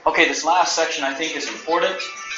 Okay, this last section I think is important.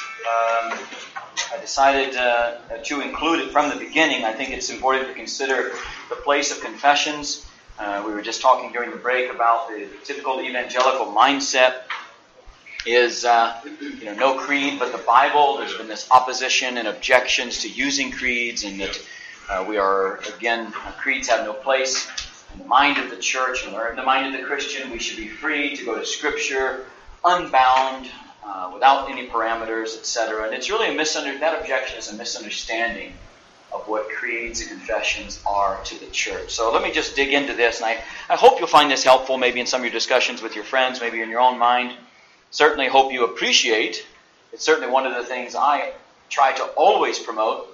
I decided to include it from the beginning. I think it's important to consider the place of confessions. We were just talking during the break about the typical evangelical mindset is no creed but the Bible. There's been this opposition and objections to using creeds, and that creeds have no place in the mind of the church or in the mind of the Christian. We should be free to go to Scripture unbound, without any parameters, etc. And it's really that objection is a misunderstanding of what creeds and confessions are to the church. So let me just dig into this, and I hope you'll find this helpful maybe in some of your discussions with your friends, maybe in your own mind. Certainly hope you appreciate. It's certainly one of the things I try to always promote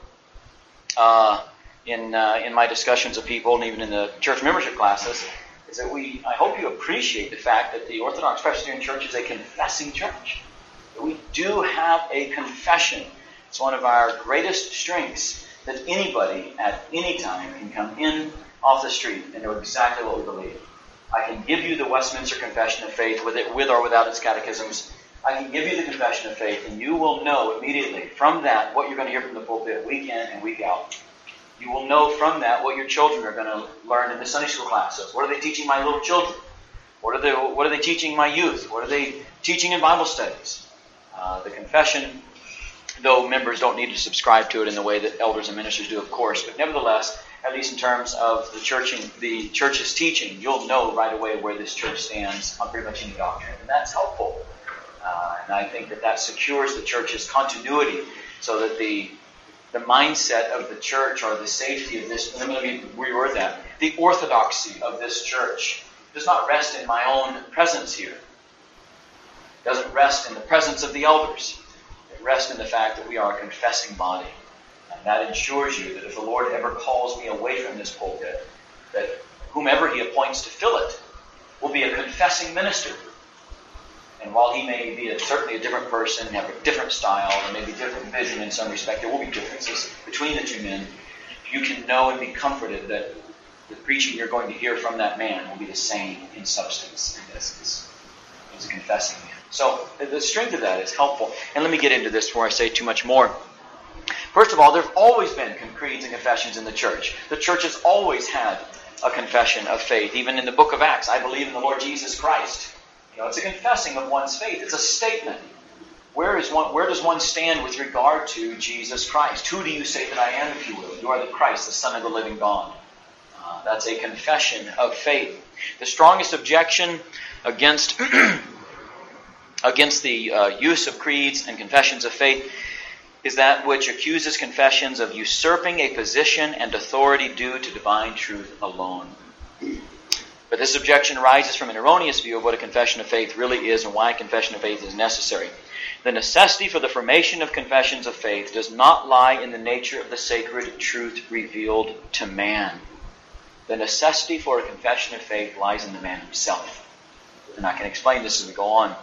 in my discussions of people, and even in the church membership classes, is that I hope you appreciate the fact that the Orthodox Presbyterian Church is a confessing church. That we do have a confession. It's one of our greatest strengths, that anybody at any time can come in off the street and know exactly what we believe. I can give you the Westminster Confession of Faith with or without its catechisms. I can give you the Confession of Faith, and you will know immediately from that what you're going to hear from the pulpit week in and week out. You will know from that what your children are going to learn in the Sunday school classes. What are they teaching my little children? What are they teaching my youth? What are they teaching in Bible studies? The confession, though members don't need to subscribe to it in the way that elders and ministers do, of course, but nevertheless, at least in terms of the church's teaching, you'll know right away where this church stands on pretty much any doctrine, and that's helpful. And I think that secures the church's continuity, so that the mindset of the church, or the safety of this, let me reword that, the orthodoxy of this church does not rest in my own presence here. It doesn't rest in the presence of the elders. It rests in the fact that we are a confessing body. And that ensures you that if the Lord ever calls me away from this pulpit, that whomever He appoints to fill it will be a confessing minister. And while he may be certainly a different person, have a different style, and maybe different vision in some respect, there will be differences between the two men. You can know and be comforted that the preaching you're going to hear from that man will be the same in substance as a confessing man. So the strength of that is helpful. And let me get into this before I say too much more. First of all, there's always been creeds and confessions in the church. The church has always had a confession of faith. Even in the book of Acts, I believe in the Lord Jesus Christ. It's a confessing of one's faith. It's a statement. Where does one stand with regard to Jesus Christ? Who do you say that I am, if you will? You are the Christ, the Son of the living God. That's a confession of faith. The strongest objection against the use of creeds and confessions of faith is that which accuses confessions of usurping a position and authority due to divine truth alone. But this objection arises from an erroneous view of what a confession of faith really is and why a confession of faith is necessary. The necessity for the formation of confessions of faith does not lie in the nature of the sacred truth revealed to man. The necessity for a confession of faith lies in the man himself. And I can explain this as we go on.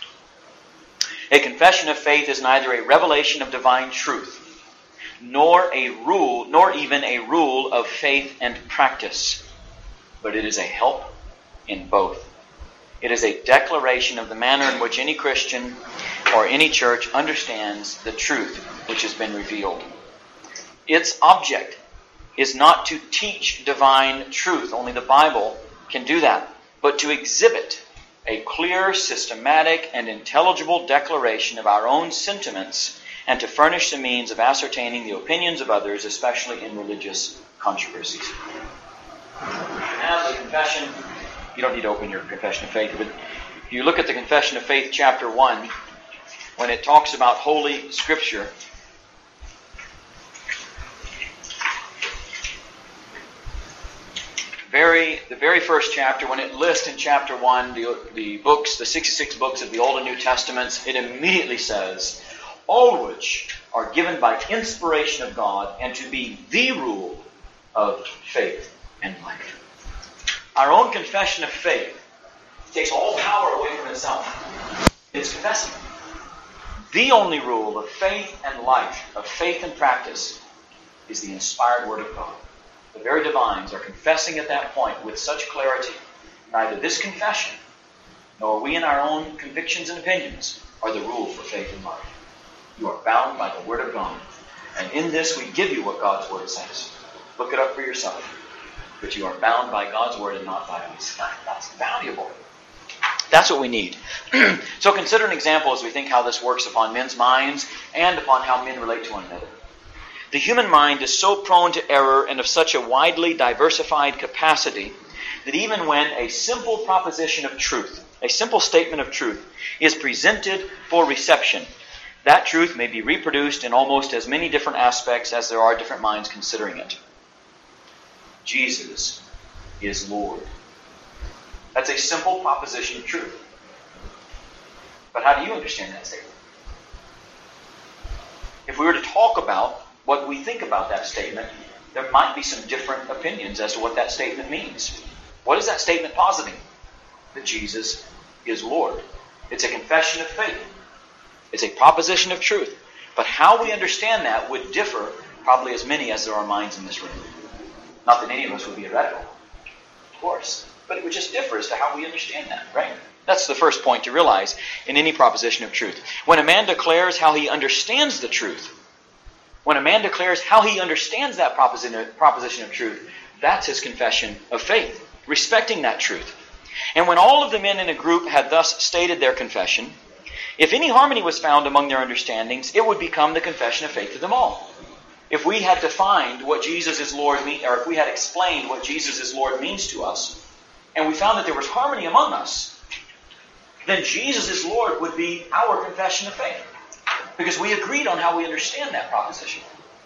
A confession of faith is neither a revelation of divine truth, nor even a rule of faith and practice, but it is a help in both. It is a declaration of the manner in which any Christian or any church understands the truth which has been revealed. Its object is not to teach divine truth, only the Bible can do that, but to exhibit a clear, systematic, and intelligible declaration of our own sentiments, and to furnish the means of ascertaining the opinions of others, especially in religious controversies. As a confession, you don't need to open your Confession of Faith, but if you look at the Confession of Faith, chapter 1, when it talks about Holy Scripture, the very first chapter, when it lists in chapter 1 the 66 books of the Old and New Testaments, it immediately says, all which are given by inspiration of God and to be the rule of faith and life. Our own confession of faith takes all power away from itself. It's confessing. The only rule of faith and life, of faith and practice, is the inspired Word of God. The very divines are confessing at that point with such clarity, neither this confession nor we in our own convictions and opinions are the rule for faith and life. You are bound by the Word of God. And in this we give you what God's Word says. Look it up for yourself. But you are bound by God's Word and not by us. That's valuable. That's what we need. So consider an example as we think how this works upon men's minds and upon how men relate to one another. The human mind is so prone to error and of such a widely diversified capacity that even when a simple proposition of truth, a simple statement of truth, is presented for reception, that truth may be reproduced in almost as many different aspects as there are different minds considering it. Jesus is Lord. That's a simple proposition of truth. But how do you understand that statement? If we were to talk about what we think about that statement, there might be some different opinions as to what that statement means. What is that statement positing? That Jesus is Lord. It's a confession of faith. It's a proposition of truth. But how we understand that would differ probably as many as there are minds in this room. Not that any of us would be heretical, of course. But it would just differ as to how we understand that, right? That's the first point to realize in any proposition of truth. When a man declares how he understands the truth, when a man declares how he understands that proposition of truth, that's his confession of faith, respecting that truth. And when all of the men in a group had thus stated their confession, if any harmony was found among their understandings, it would become the confession of faith of them all. If we had defined what Jesus is Lord means, or if we had explained what Jesus is Lord means to us, and we found that there was harmony among us, then Jesus is Lord would be our confession of faith. Because we agreed on how we understand that proposition.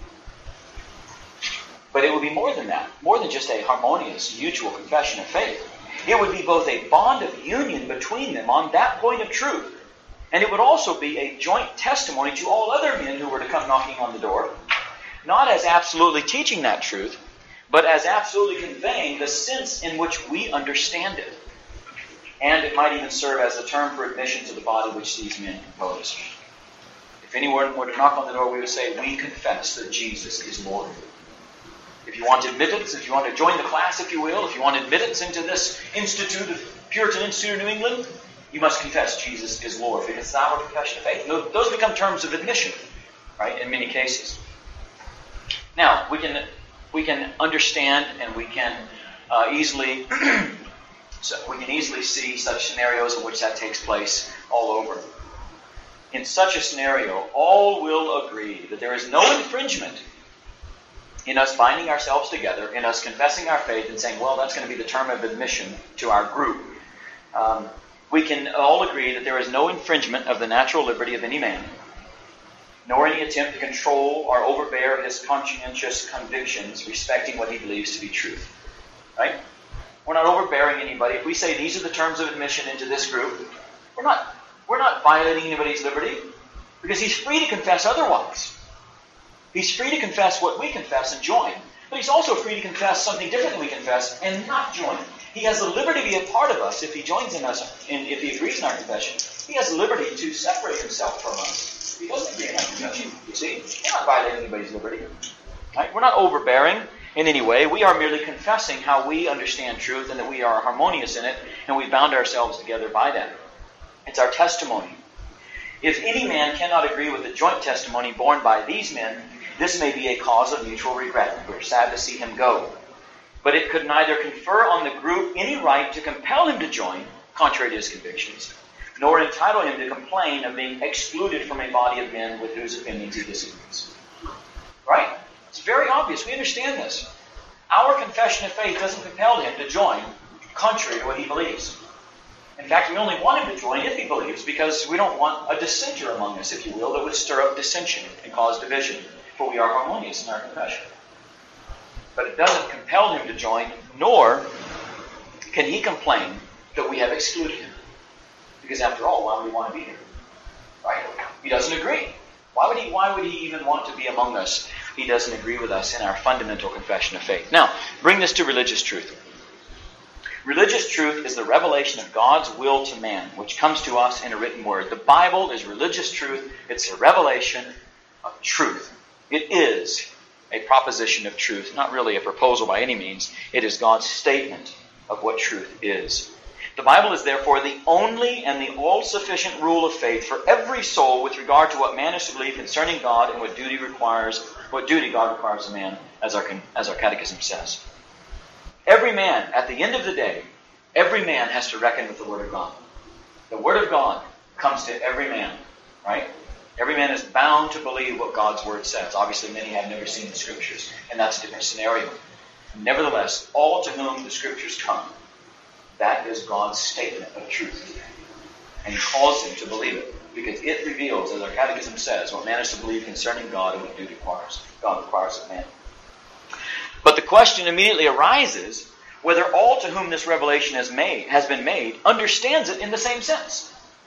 But it would be more than that. More than just a harmonious, mutual confession of faith. It would be both a bond of union between them on that point of truth. And it would also be a joint testimony to all other men who were to come knocking on the door. Not as absolutely teaching that truth, but as absolutely conveying the sense in which we understand it. And it might even serve as a term for admission to the body which these men compose. If anyone were to knock on the door, we would say, we confess that Jesus is Lord. If you want admittance, if you want to join the class, if you will, if you want admittance into this institute of Puritan Institute of New England, you must confess Jesus is Lord, because it's our confession of faith. Those become terms of admission, right, in many cases. Now, we can understand and we can easily see such scenarios in which that takes place all over. In such a scenario, all will agree that there is no infringement in us binding ourselves together, in us confessing our faith and saying, well, that's going to be the term of admission to our group. We can all agree that there is no infringement of the natural liberty of any man, nor any attempt to control or overbear his conscientious convictions respecting what he believes to be truth. Right? We're not overbearing anybody. If we say these are the terms of admission into this group, we're not violating anybody's liberty, because he's free to confess otherwise. He's free to confess what we confess and join. But he's also free to confess something different than we confess and not join. He has the liberty to be a part of us if he joins in us, and if he agrees in our confession. He has the liberty to separate himself from us. He doesn't agree in our confession. You see? We're not violating anybody's liberty. Right? We're not overbearing in any way. We are merely confessing how we understand truth and that we are harmonious in it, and we bound ourselves together by that. It's our testimony. If any man cannot agree with the joint testimony borne by these men, this may be a cause of mutual regret. We're sad to see him go. But it could neither confer on the group any right to compel him to join, contrary to his convictions, nor entitle him to complain of being excluded from a body of men with whose opinions he disagrees. Right? It's very obvious. We understand this. Our confession of faith doesn't compel him to join, contrary to what he believes. In fact, we only want him to join if he believes, because we don't want a dissenter among us, if you will, that would stir up dissension and cause division. For we are harmonious in our confession. But it doesn't compel him to join, nor can he complain that we have excluded him. Because after all, why would he want to be here? Right? He doesn't agree. Why would he even want to be among us? He doesn't agree with us in our fundamental confession of faith. Now, bring this to religious truth. Religious truth is the revelation of God's will to man, which comes to us in a written word. The Bible is religious truth. It's a revelation of truth. It is a proposition of truth, not really a proposal by any means. It is God's statement of what truth is. The Bible is therefore the only and the all-sufficient rule of faith for every soul with regard to what man is to believe concerning God and what duty God requires of man, as our catechism says. Every man, at the end of the day, every man has to reckon with the Word of God. The Word of God comes to every man, right? Every man is bound to believe what God's Word says. Obviously, many have never seen the Scriptures, and that's a different scenario. Nevertheless, all to whom the Scriptures come, that is God's statement of truth. And He calls them to believe it, because it reveals, as our catechism says, what man is to believe concerning God and what duty God requires of man. But the question immediately arises whether all to whom this revelation has been made understands it in the same sense.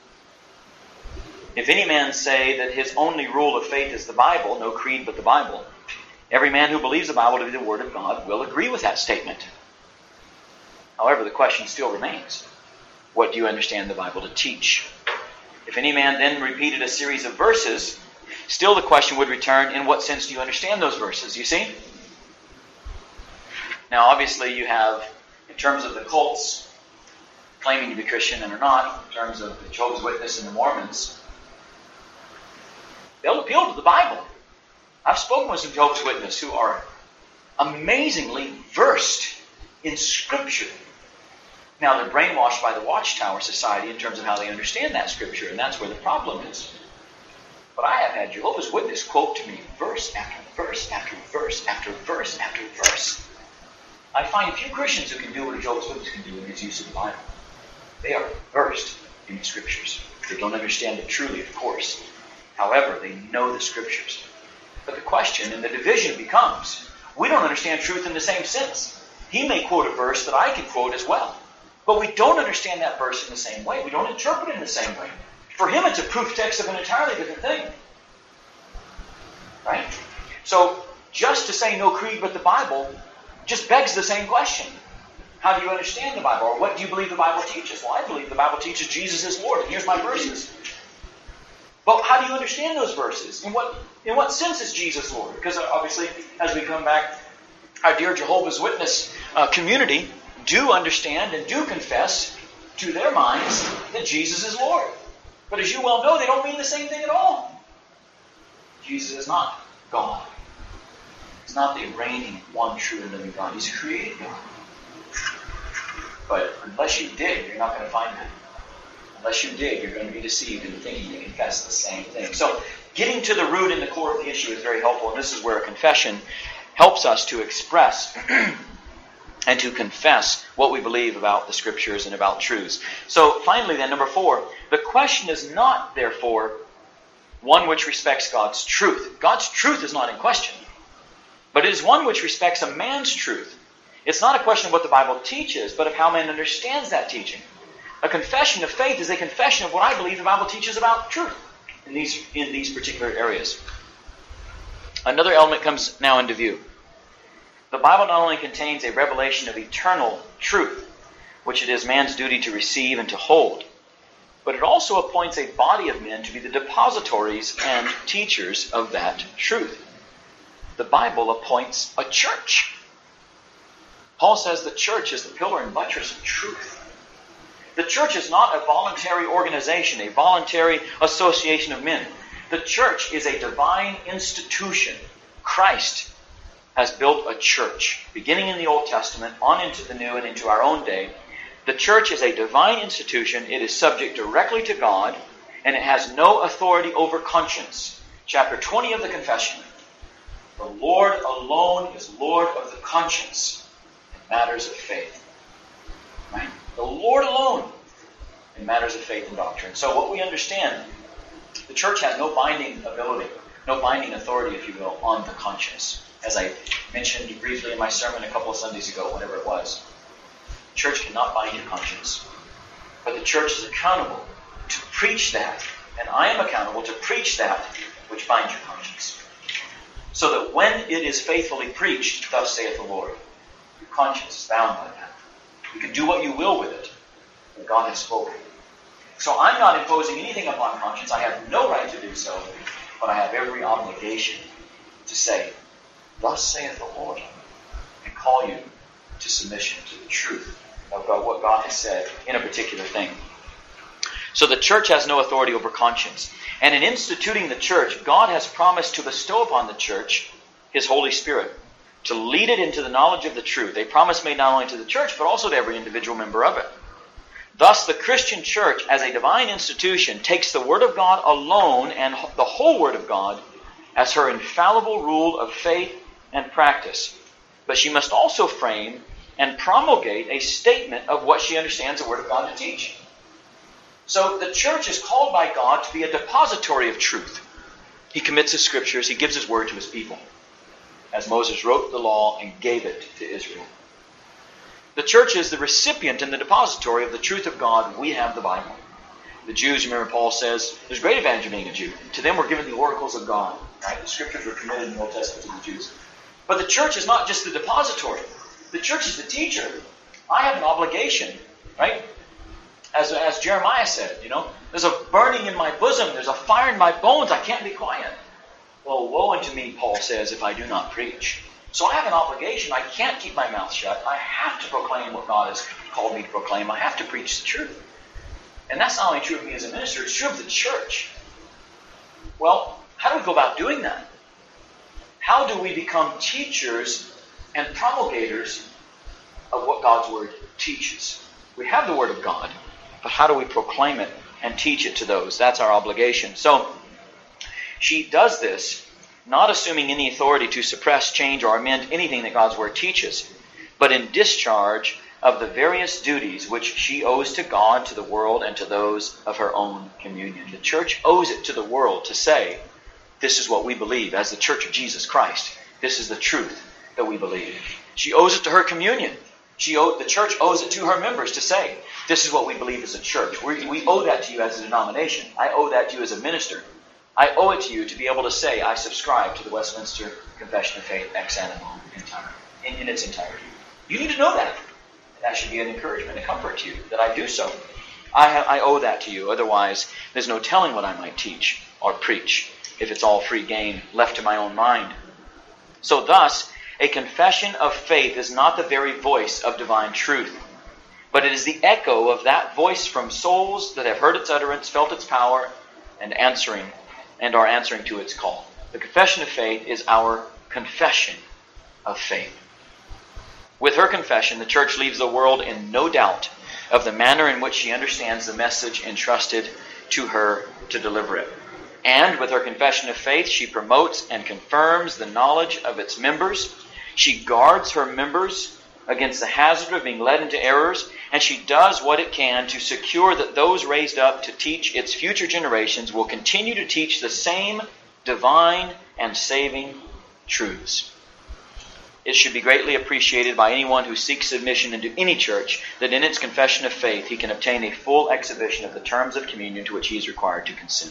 If any man say that his only rule of faith is the Bible, no creed but the Bible, every man who believes the Bible to be the Word of God will agree with that statement. However, the question still remains, what do you understand the Bible to teach? If any man then repeated a series of verses, still the question would return, in what sense do you understand those verses? You see? Now, obviously, you have, in terms of the cults claiming to be Christian and are not, in terms of the Jehovah's Witnesses and the Mormons, they'll appeal to the Bible. I've spoken with some Jehovah's Witnesses who are amazingly versed in Scripture. Now, they're brainwashed by the Watchtower Society in terms of how they understand that Scripture, and that's where the problem is. But I have had Jehovah's Witnesses quote to me verse after verse after verse after verse after verse. I find few Christians who can do what a Jehovah's Witness can do in his use of the Bible. They are versed in the Scriptures. They don't understand it truly, of course. However, they know the Scriptures. But the question and the division becomes, we don't understand truth in the same sense. He may quote a verse that I can quote as well. But we don't understand that verse in the same way. We don't interpret it in the same way. For him, it's a proof text of an entirely different thing. Right? So, just to say no creed but the Bible just begs the same question. How do you understand the Bible? Or what do you believe the Bible teaches? Well, I believe the Bible teaches Jesus is Lord, and here's my verses. But how do you understand those verses? In what sense is Jesus Lord? Because obviously, as we come back, our dear Jehovah's Witness community do understand and do confess to their minds that Jesus is Lord. But as you well know, they don't mean the same thing at all. Jesus is not God. He's not the reigning, one true and living God. He's a created God. But unless you dig, you're not going to find him. Unless you dig, you're going to be deceived into thinking you confess the same thing. So getting to the root and the core of the issue is very helpful, and this is where a confession helps us to express and to confess what we believe about the Scriptures and about truths. So finally then, number 4, the question is not, therefore, one which respects God's truth. God's truth is not in question, but it is one which respects a man's truth. It's not a question of what the Bible teaches, but of how man understands that teaching. A confession of faith is a confession of what I believe the Bible teaches about truth in these particular areas. Another element comes now into view. The Bible not only contains a revelation of eternal truth, which it is man's duty to receive and to hold, but it also appoints a body of men to be the depositories and teachers of that truth. The Bible appoints a church. Paul says the church is the pillar and buttress of truth. The church is not a voluntary organization, a voluntary association of men. The church is a divine institution. Christ has built a church, beginning in the Old Testament, on into the New and into our own day. The church is a divine institution. It is subject directly to God, and it has no authority over conscience. Chapter 20 of the Confession. The Lord alone is Lord of the conscience in matters of faith. Right? The Lord alone in matters of faith and doctrine. So what we understand, the church has no binding ability, no binding authority, if you will, on the conscience. As I mentioned briefly in my sermon a couple of Sundays ago, whenever it was. The church cannot bind your conscience. But the church is accountable to preach that. And I am accountable to preach that which binds your conscience. So that when it is faithfully preached, thus saith the Lord, your conscience is bound by that. You can do what you will with it, but God has spoken. So I'm not imposing anything upon conscience. I have no right to do so, but I have every obligation to say, thus saith the Lord, and call you to submission to the truth about what God has said in a particular thing. So the church has no authority over conscience. And in instituting the church, God has promised to bestow upon the church His Holy Spirit, to lead it into the knowledge of the truth. A promise made not only to the church, but also to every individual member of it. Thus, the Christian church, as a divine institution, takes the Word of God alone and the whole Word of God as her infallible rule of faith and practice. But she must also frame and promulgate a statement of what she understands the Word of God to teach. So the church is called by God to be a depository of truth. He commits His Scriptures, He gives His Word to His people, as Moses wrote the law and gave it to Israel. The church is the recipient and the depository of the truth of God. We have the Bible. The Jews, remember Paul says, there's great advantage of being a Jew. To them were given the oracles of God. Right? The Scriptures were committed in the Old Testament to the Jews. But the church is not just the depository. The church is the teacher. I have an obligation, right? As Jeremiah said, there's a burning in my bosom, there's a fire in my bones, I can't be quiet. Well, woe unto me, Paul says, if I do not preach. So I have an obligation. I can't keep my mouth shut. I have to proclaim what God has called me to proclaim. I have to preach the truth. And that's not only true of me as a minister, it's true of the church. Well, how do we go about doing that? How do we become teachers and promulgators of what God's Word teaches? We have the Word of God, but how do we proclaim it and teach it to those? That's our obligation. So, she does this not assuming any authority to suppress, change, or amend anything that God's Word teaches, but in discharge of the various duties which she owes to God, to the world, and to those of her own communion. The church owes it to the world to say, this is what we believe as the Church of Jesus Christ. This is the truth that we believe. She owes it to her communion. The church owes it to her members to say, this is what we believe as a church. We owe that to you as a denomination. I owe that to you as a minister. I owe it to you to be able to say, I subscribe to the Westminster Confession of Faith ex animo in its entirety. You need to know that. That should be an encouragement, a comfort to you, that I do so. I owe that to you. Otherwise, there's no telling what I might teach or preach if it's all free gain left to my own mind. So thus, a confession of faith is not the very voice of divine truth, but it is the echo of that voice from souls that have heard its utterance, felt its power, and are answering to its call. The confession of faith is our confession of faith. With her confession, the church leaves the world in no doubt of the manner in which she understands the message entrusted to her to deliver it. And with her confession of faith, she promotes and confirms the knowledge of its members. She guards her members against the hazard of being led into errors, and she does what it can to secure that those raised up to teach its future generations will continue to teach the same divine and saving truths. It should be greatly appreciated by anyone who seeks admission into any church that in its confession of faith he can obtain a full exhibition of the terms of communion to which he is required to consent.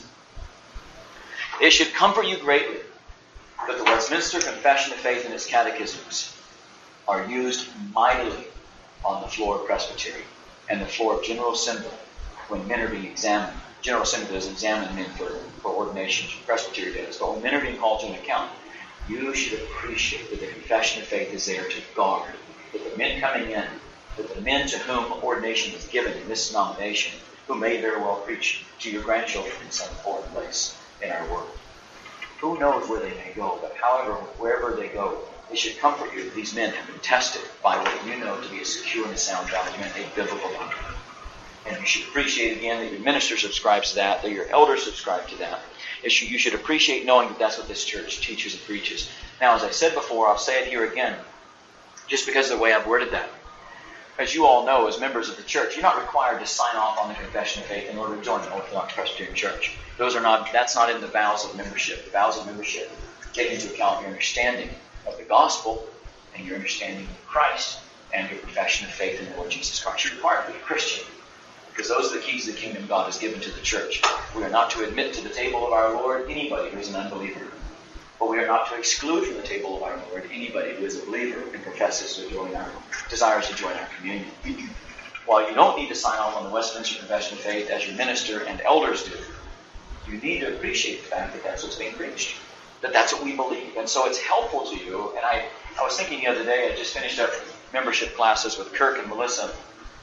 It should comfort you greatly that the Westminster Confession of Faith and its catechisms are used mightily on the floor of presbytery and the floor of General Assembly when men are being examined. General Assembly does examine men for ordination, presbytery does, but when men are being called to an account, you should appreciate that the confession of faith is there to guard that the men coming in, that the men to whom ordination is given in this denomination, who may very well preach to your grandchildren in some foreign place in our world. Who knows where they may go, but however, wherever they go, it should comfort you that these men have been tested by what you know to be a secure and a sound document, a biblical document. And you should appreciate again that your minister subscribes to that your elders subscribe to that. You should appreciate knowing that that's what this church teaches and preaches. Now, as I said before, I'll say it here again, just because of the way I've worded that. As you all know, as members of the church, you're not required to sign off on the confession of faith in order to join the Orthodox Presbyterian Church. That's not in the vows of membership. The vows of membership take into account your understanding of the gospel and your understanding of Christ and your profession of faith in the Lord Jesus Christ. You're required to be a Christian, because those are the keys of the kingdom God has given to the church. We are not to admit to the table of our Lord anybody who is an unbeliever. But we are not to exclude from the table of our Lord anybody who is a believer and desires to join our communion. While you don't need to sign off on the Westminster Confession of Faith as your minister and elders do, you need to appreciate the fact that that's what's being preached, that that's what we believe. And so it's helpful to you. And I was thinking the other day, I just finished up membership classes with Kirk and Melissa,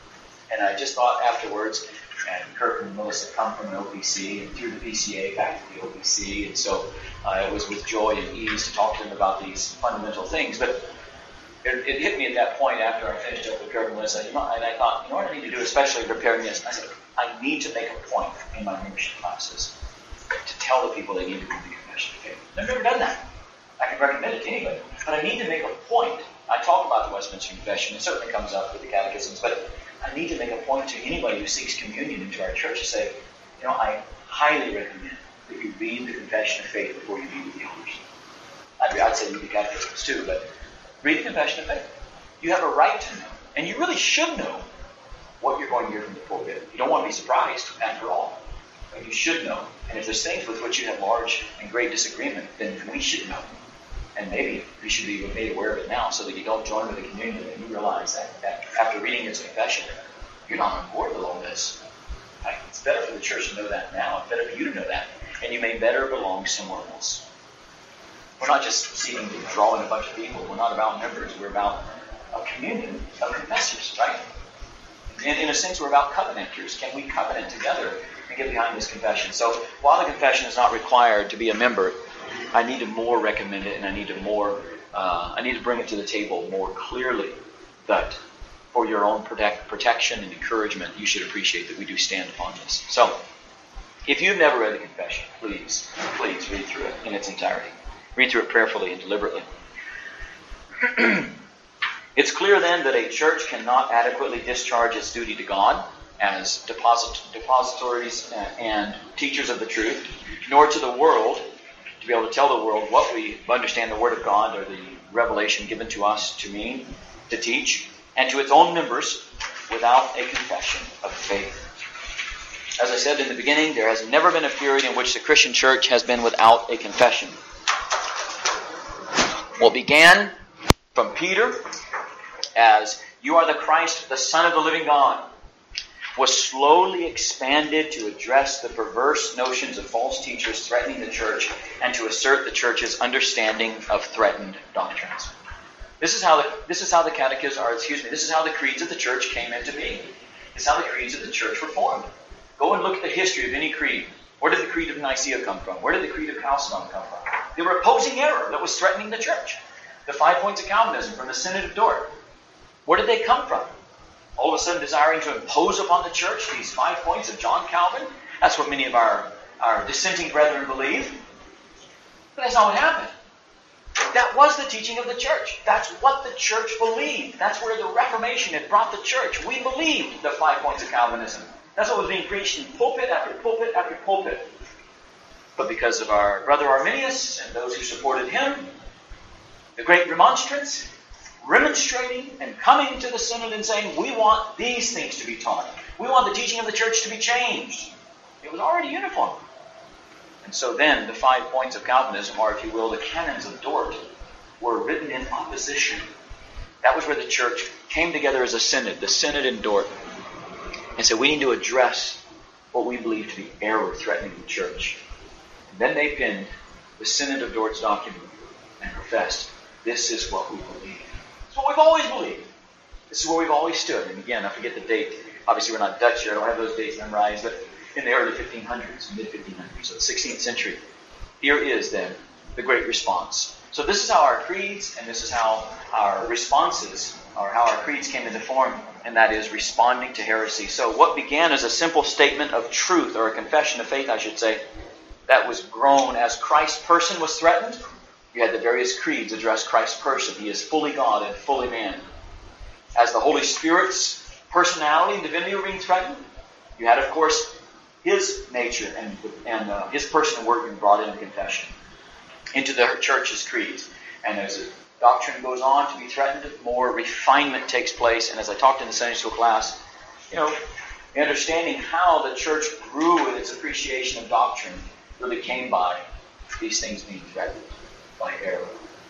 And I just thought afterwards, and Kirk and Melissa come from an OPC and through the PCA back to the OPC, and so it was with joy and ease to talk to them about these fundamental things. But it hit me at that point after I finished up with Kirk and Melissa, and I thought, what I need to do, especially preparing this, I said, I need to make a point in my membership classes to tell the people they need to read the Confession of Faith. I've never done that. I can recommend it to anybody, but I need to make a point. I talk about the Westminster Confession. It certainly comes up with the catechisms, but I need to make a point to anybody who seeks communion into our church to say, I highly recommend that you read the Confession of Faith before you meet with the elders. I'd say read the catechisms too, but read the Confession of Faith. You have a right to know, and you really should know what you're going to hear from the pulpit. You don't want to be surprised, after all. But you should know. And if there's things with which you have large and great disagreement, then we should know. And maybe we should be made aware of it now so that you don't join with the communion and you realize that after reading its confession, you're not on board with all this. Right? It's better for the church to know that now. It's better for you to know that. And you may better belong somewhere else. We're not just seeking to draw in a bunch of people. We're not about members. We're about a communion of confessors, right? In a sense, we're about covenanters. Can we covenant together and get behind this confession? So while the confession is not required to be a member, I need to more recommend it, and I need to bring it to the table more clearly that for your own protection and encouragement, you should appreciate that we do stand upon this. So if you've never read the confession, please read through it in its entirety. Read through it prayerfully and deliberately. It's clear then that a church cannot adequately discharge its duty to God as depositories and teachers of the truth, nor to the world, to be able to tell the world what we understand the Word of God or the revelation given to us to mean, to teach, and to its own members without a confession of faith. As I said in the beginning, there has never been a period in which the Christian church has been without a confession. What began from Peter as "You are the Christ, the Son of the living God," was slowly expanded to address the perverse notions of false teachers threatening the church and to assert the church's understanding of threatened doctrines. This is how the catechism, this is how the creeds of the church came into being. This is how the creeds of the church were formed. Go and look at the history of any creed. Where did the Creed of Nicaea come from? Where did the Creed of Chalcedon come from? They were opposing error that was threatening the church. The 5 points of Calvinism from the Synod of Dort. Where did they come from? All of a sudden desiring to impose upon the church these 5 points of John Calvin? That's what many of our dissenting brethren believe. But that's not what happened. That was the teaching of the church. That's what the church believed. That's where the Reformation had brought the church. We believed the 5 points of Calvinism. That's what was being preached in pulpit after pulpit after pulpit. But because of our brother Arminius and those who supported him, the great remonstrance, remonstrating and coming to the synod and saying, we want these things to be taught. We want the teaching of the church to be changed. It was already uniform. And so then the 5 points of Calvinism, or if you will, the canons of Dort, were written in opposition. That was where the church came together as a synod, the Synod in Dort, and said, we need to address what we believe to be error threatening the church. And then they penned the Synod of Dort's document and professed, this is what we believe. It's what we've always believed. This is where we've always stood. And again, I forget the date. Obviously, we're not Dutch here. I don't have those dates memorized. But in the early 1500s, mid-1500s, so the 16th century, here is then the great response. So this is how our creeds and this is how our responses, or how our creeds came into form, and that is responding to heresy. So what began as a simple statement of truth, or a confession of faith, I should say, that was grown as Christ's person was threatened. You had the various creeds address Christ's person. He is fully God and fully man. As the Holy Spirit's personality and divinity were being threatened, you had, of course, His nature and His person and work being brought into confession, into the church's creeds. And as the doctrine goes on to be threatened, more refinement takes place. And as I talked in the Sunday school class, understanding how the church grew in its appreciation of doctrine really came by these things being threatened by error.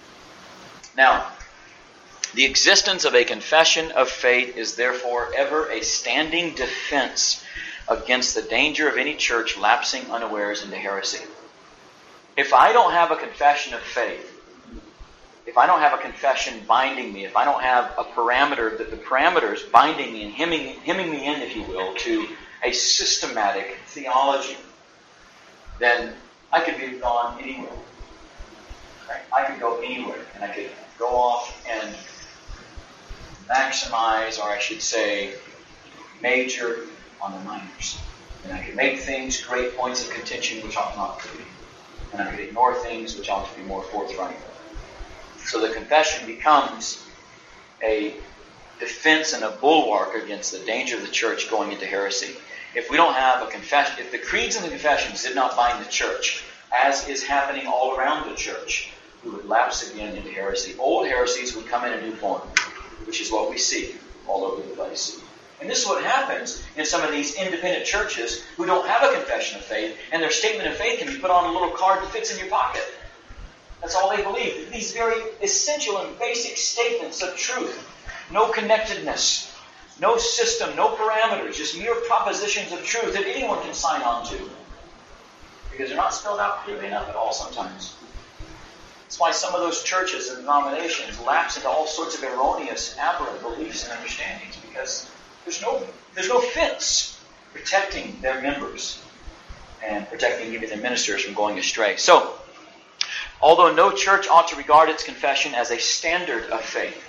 Now, the existence of a confession of faith is therefore ever a standing defense against the danger of any church lapsing unawares into heresy. If I don't have a confession of faith, if I don't have a confession binding me, if I don't have a parameter, that the parameters binding me and hemming me in, if you will, to a systematic theology, then I could be gone anywhere. Right? I could go anywhere, and I could go off and maximize, or I should say, major on the minors. And I could make things great points of contention which ought not to be. And I could ignore things which ought to be more forthright. So the confession becomes a defense and a bulwark against the danger of the church going into heresy. If we don't have a confession, if the creeds and the confessions did not bind the church, as is happening all around the church, we would lapse again into heresy. Old heresies would come in a new form, which is what we see all over the place. And this is what happens in some of these independent churches who don't have a confession of faith, and their statement of faith can be put on a little card that fits in your pocket. That's all they believe. These very essential and basic statements of truth. No connectedness, no system, no parameters, just mere propositions of truth that anyone can sign on to. Because they're not spelled out clearly enough at all sometimes. That's why some of those churches and denominations lapse into all sorts of erroneous, aberrant beliefs and understandings, because there's no fence protecting their members and protecting even their ministers from going astray. So, although no church ought to regard its confession as a standard of faith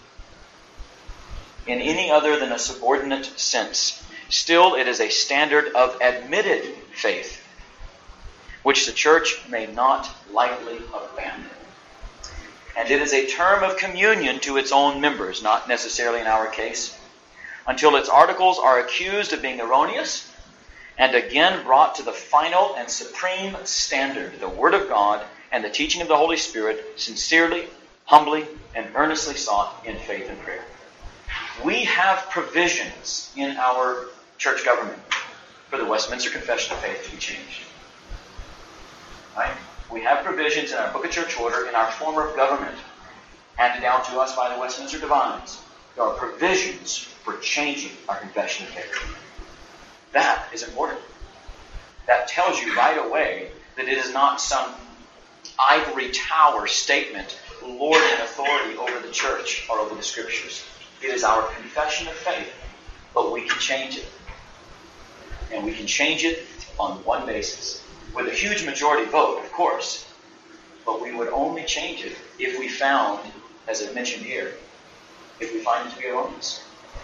in any other than a subordinate sense, still it is a standard of admitted faith, which the church may not lightly abandon. And it is a term of communion to its own members, not necessarily in our case, until its articles are accused of being erroneous and again brought to the final and supreme standard, the Word of God and the teaching of the Holy Spirit, sincerely, humbly, and earnestly sought in faith and prayer. We have provisions in our church government for the Westminster Confession of Faith to be changed. Right? We have provisions in our Book of Church Order in our form of government, handed down to us by the Westminster Divines. There are provisions for changing our confession of faith. That is important. That tells you right away that it is not some ivory tower statement lording authority over the church or over the Scriptures. It is our confession of faith, but we can change it. And we can change it on one basis. With a huge majority vote, of course. But we would only change it if we found, as I mentioned here, if we find it to be erroneous.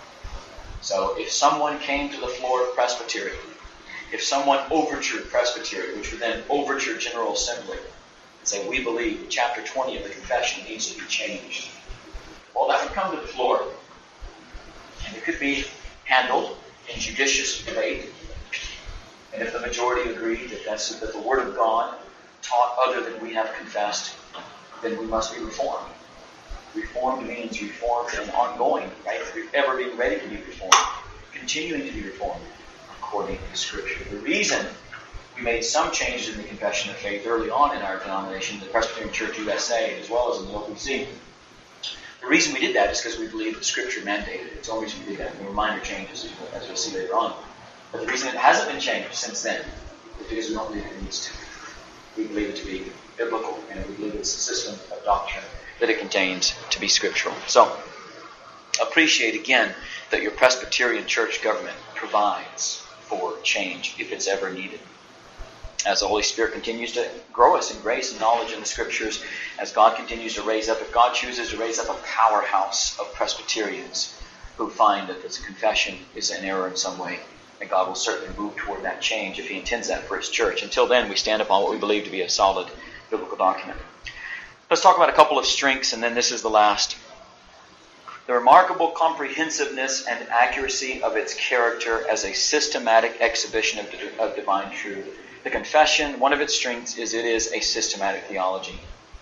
So if someone came to the floor of Presbytery, if someone overtured Presbytery, which would then overture General Assembly, and say, we believe that chapter 20 of the confession needs to be changed. Well, that would come to the floor. And it could be handled in judicious debate. And if the majority agreed that the Word of God taught other than we have confessed, then we must be reformed. Reformed means reformed and ongoing, right? Ever being ready to be reformed. Continuing to be reformed according to Scripture. The reason we made some changes in the Confession of Faith early on in our denomination, the Presbyterian Church USA, as well as in the OPC, the reason we did that is because we believe that Scripture mandated it. It's the only reason we did that. There were minor changes, as we'll see later on. But the reason it hasn't been changed since then is because we don't believe it needs to. We believe it to be biblical, and we believe it's a system of doctrine that it contains to be scriptural. So, appreciate again that your Presbyterian church government provides for change if it's ever needed. As the Holy Spirit continues to grow us in grace and knowledge in the Scriptures, as God continues to raise up, if God chooses to raise up a powerhouse of Presbyterians who find that this confession is an error in some way, and God will certainly move toward that change if He intends that for His church. Until then, we stand upon what we believe to be a solid biblical document. Let's talk about a couple of strengths, and then this is the last. The remarkable comprehensiveness and accuracy of its character as a systematic exhibition of divine truth. The confession, one of its strengths is it is a systematic theology.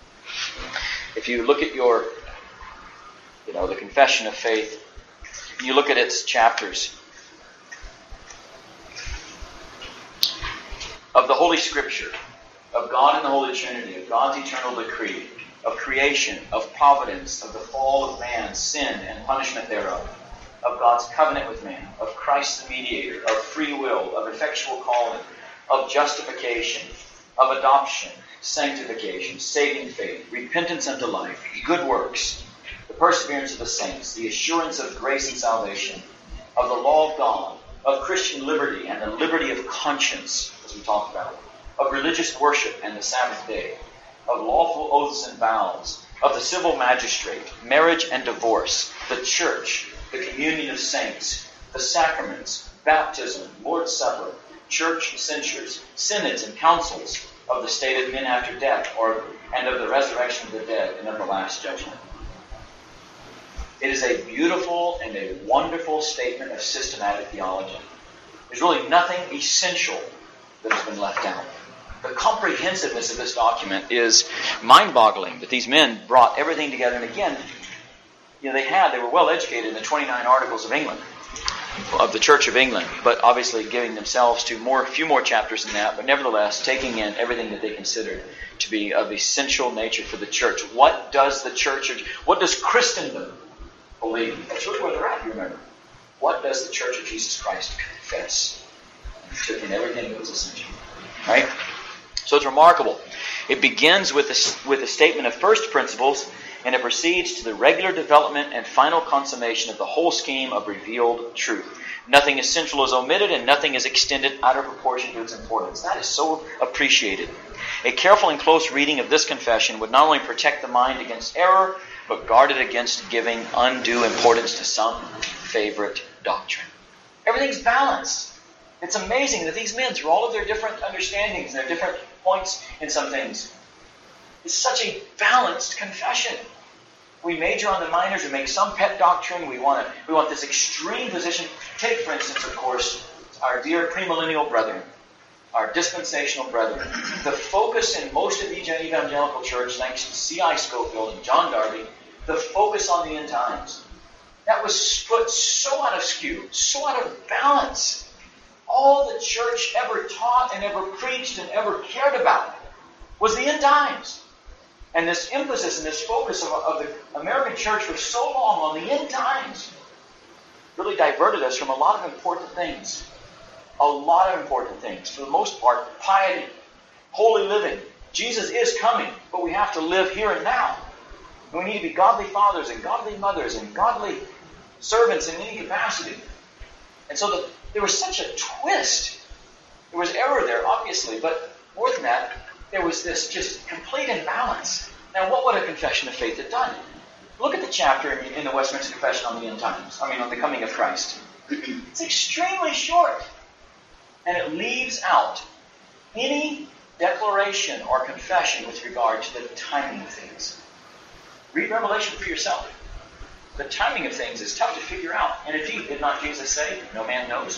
If you look at the confession of faith, you look at its chapters, of the Holy Scripture, of God and the Holy Trinity, of God's eternal decree, of creation, of providence, of the fall of man, sin, and punishment thereof, of God's covenant with man, of Christ the mediator, of free will, of effectual calling, of justification, of adoption, sanctification, saving faith, repentance unto life, good works, the perseverance of the saints, the assurance of grace and salvation, of the law of God, of Christian liberty and the liberty of conscience, as we talked about, of religious worship and the Sabbath day, of lawful oaths and vows, of the civil magistrate, marriage and divorce, the church, the communion of saints, the sacraments, baptism, Lord's Supper, church censures, synods and councils, of the state of men after death, and of the resurrection of the dead, and of the last judgment. It is a beautiful and a wonderful statement of systematic theology. There's really nothing essential that has been left out. The comprehensiveness of this document is mind-boggling, that these men brought everything together. And again, they were well educated in the 29 Articles of England, of the Church of England, but obviously giving themselves to a few more chapters than that, but nevertheless taking in everything that they considered to be of essential nature for the church. What does Christendom believe? That's really where they're at, you remember. What does the Church of Jesus Christ confess? And took in everything that was essential. Right? So it's remarkable. It begins with a statement of first principles, and it proceeds to the regular development and final consummation of the whole scheme of revealed truth. Nothing essential is omitted, and nothing is extended out of proportion to its importance. That is so appreciated. A careful and close reading of this confession would not only protect the mind against error, but guard it against giving undue importance to some favorite doctrine. Everything's balanced. It's amazing that these men, through all of their different understandings, their different points in some things, it's such a balanced confession. We major on the minors, we make some pet doctrine, we want this extreme position. Take, for instance, of course, our dear premillennial brethren, our dispensational brethren. The focus in most of the evangelical church, thanks to C.I. Scofield and John Darby, the focus on the end times. That was put so out of skew, so out of balance. All the church ever taught and ever preached and ever cared about was the end times. And this emphasis and this focus of the American church for so long on the end times really diverted us from a lot of important things. A lot of important things. For the most part, piety, holy living. Jesus is coming, but we have to live here and now. And we need to be godly fathers and godly mothers and godly servants in any capacity. And so there was such a twist. There was error there, obviously, but more than that, there was this just complete imbalance. Now, what would a confession of faith have done? Look at the chapter in the Westminster Confession on the end times. On the coming of Christ. It's extremely short. And it leaves out any declaration or confession with regard to the timing of things. Read Revelation for yourself. The timing of things is tough to figure out. And indeed, did not Jesus say, no man knows?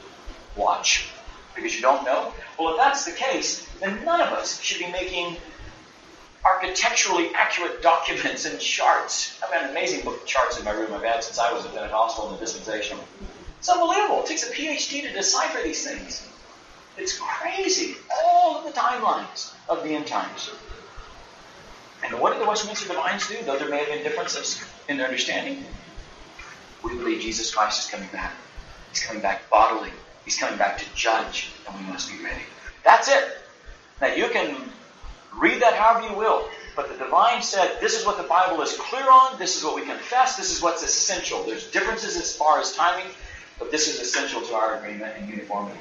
Watch, because you don't know. Well, if that's the case, then none of us should be making architecturally accurate documents and charts. I've got an amazing book of charts in my room I've had since I was a Pentecostal and a dispensational. It's unbelievable. It takes a PhD to decipher these things. It's crazy. All of the timelines of the end times. And what did the Westminster Divines do, though there may have been differences in their understanding? We believe Jesus Christ is coming back. He's coming back bodily. He's coming back to judge, and we must be ready. That's it. Now, you can read that however you will, but the Divine said, this is what the Bible is clear on, this is what we confess, this is what's essential. There's differences as far as timing, but this is essential to our agreement and uniformity.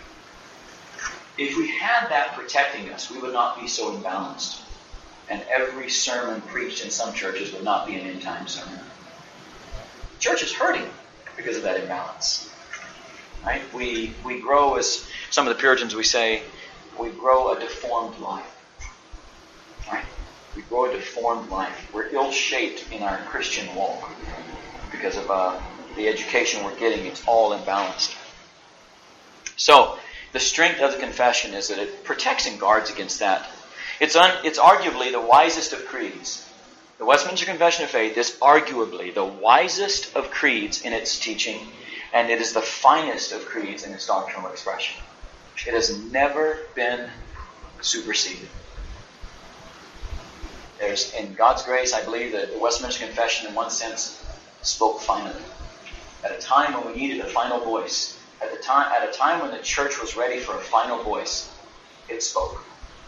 If we had that protecting us, we would not be so imbalanced. And every sermon preached in some churches would not be an end-time sermon. The church is hurting because of that imbalance. Right? We grow, as some of the Puritans we say, we grow a deformed life. Right? We grow a deformed life. We're ill-shaped in our Christian walk because of the education we're getting. It's all imbalanced. So, the strength of the confession is that it protects and guards against that. It's arguably the wisest of creeds. The Westminster Confession of Faith is arguably the wisest of creeds in its teaching, and it is the finest of creeds in its doctrinal expression. It has never been superseded. In God's grace, I believe that the Westminster Confession, in one sense, spoke finally. At a time when we needed a final voice, at a time when the church was ready for a final voice, it spoke.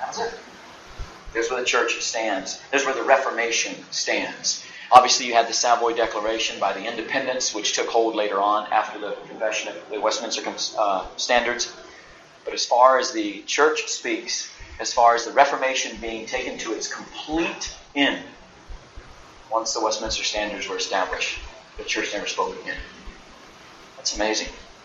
That's it. There's where the church stands. There's where the Reformation stands. Obviously, you had the Savoy Declaration by the Independents, which took hold later on after the Confession of the Westminster Standards. But as far as the church speaks, as far as the Reformation being taken to its complete end, once the Westminster Standards were established, the church never spoke again. That's amazing.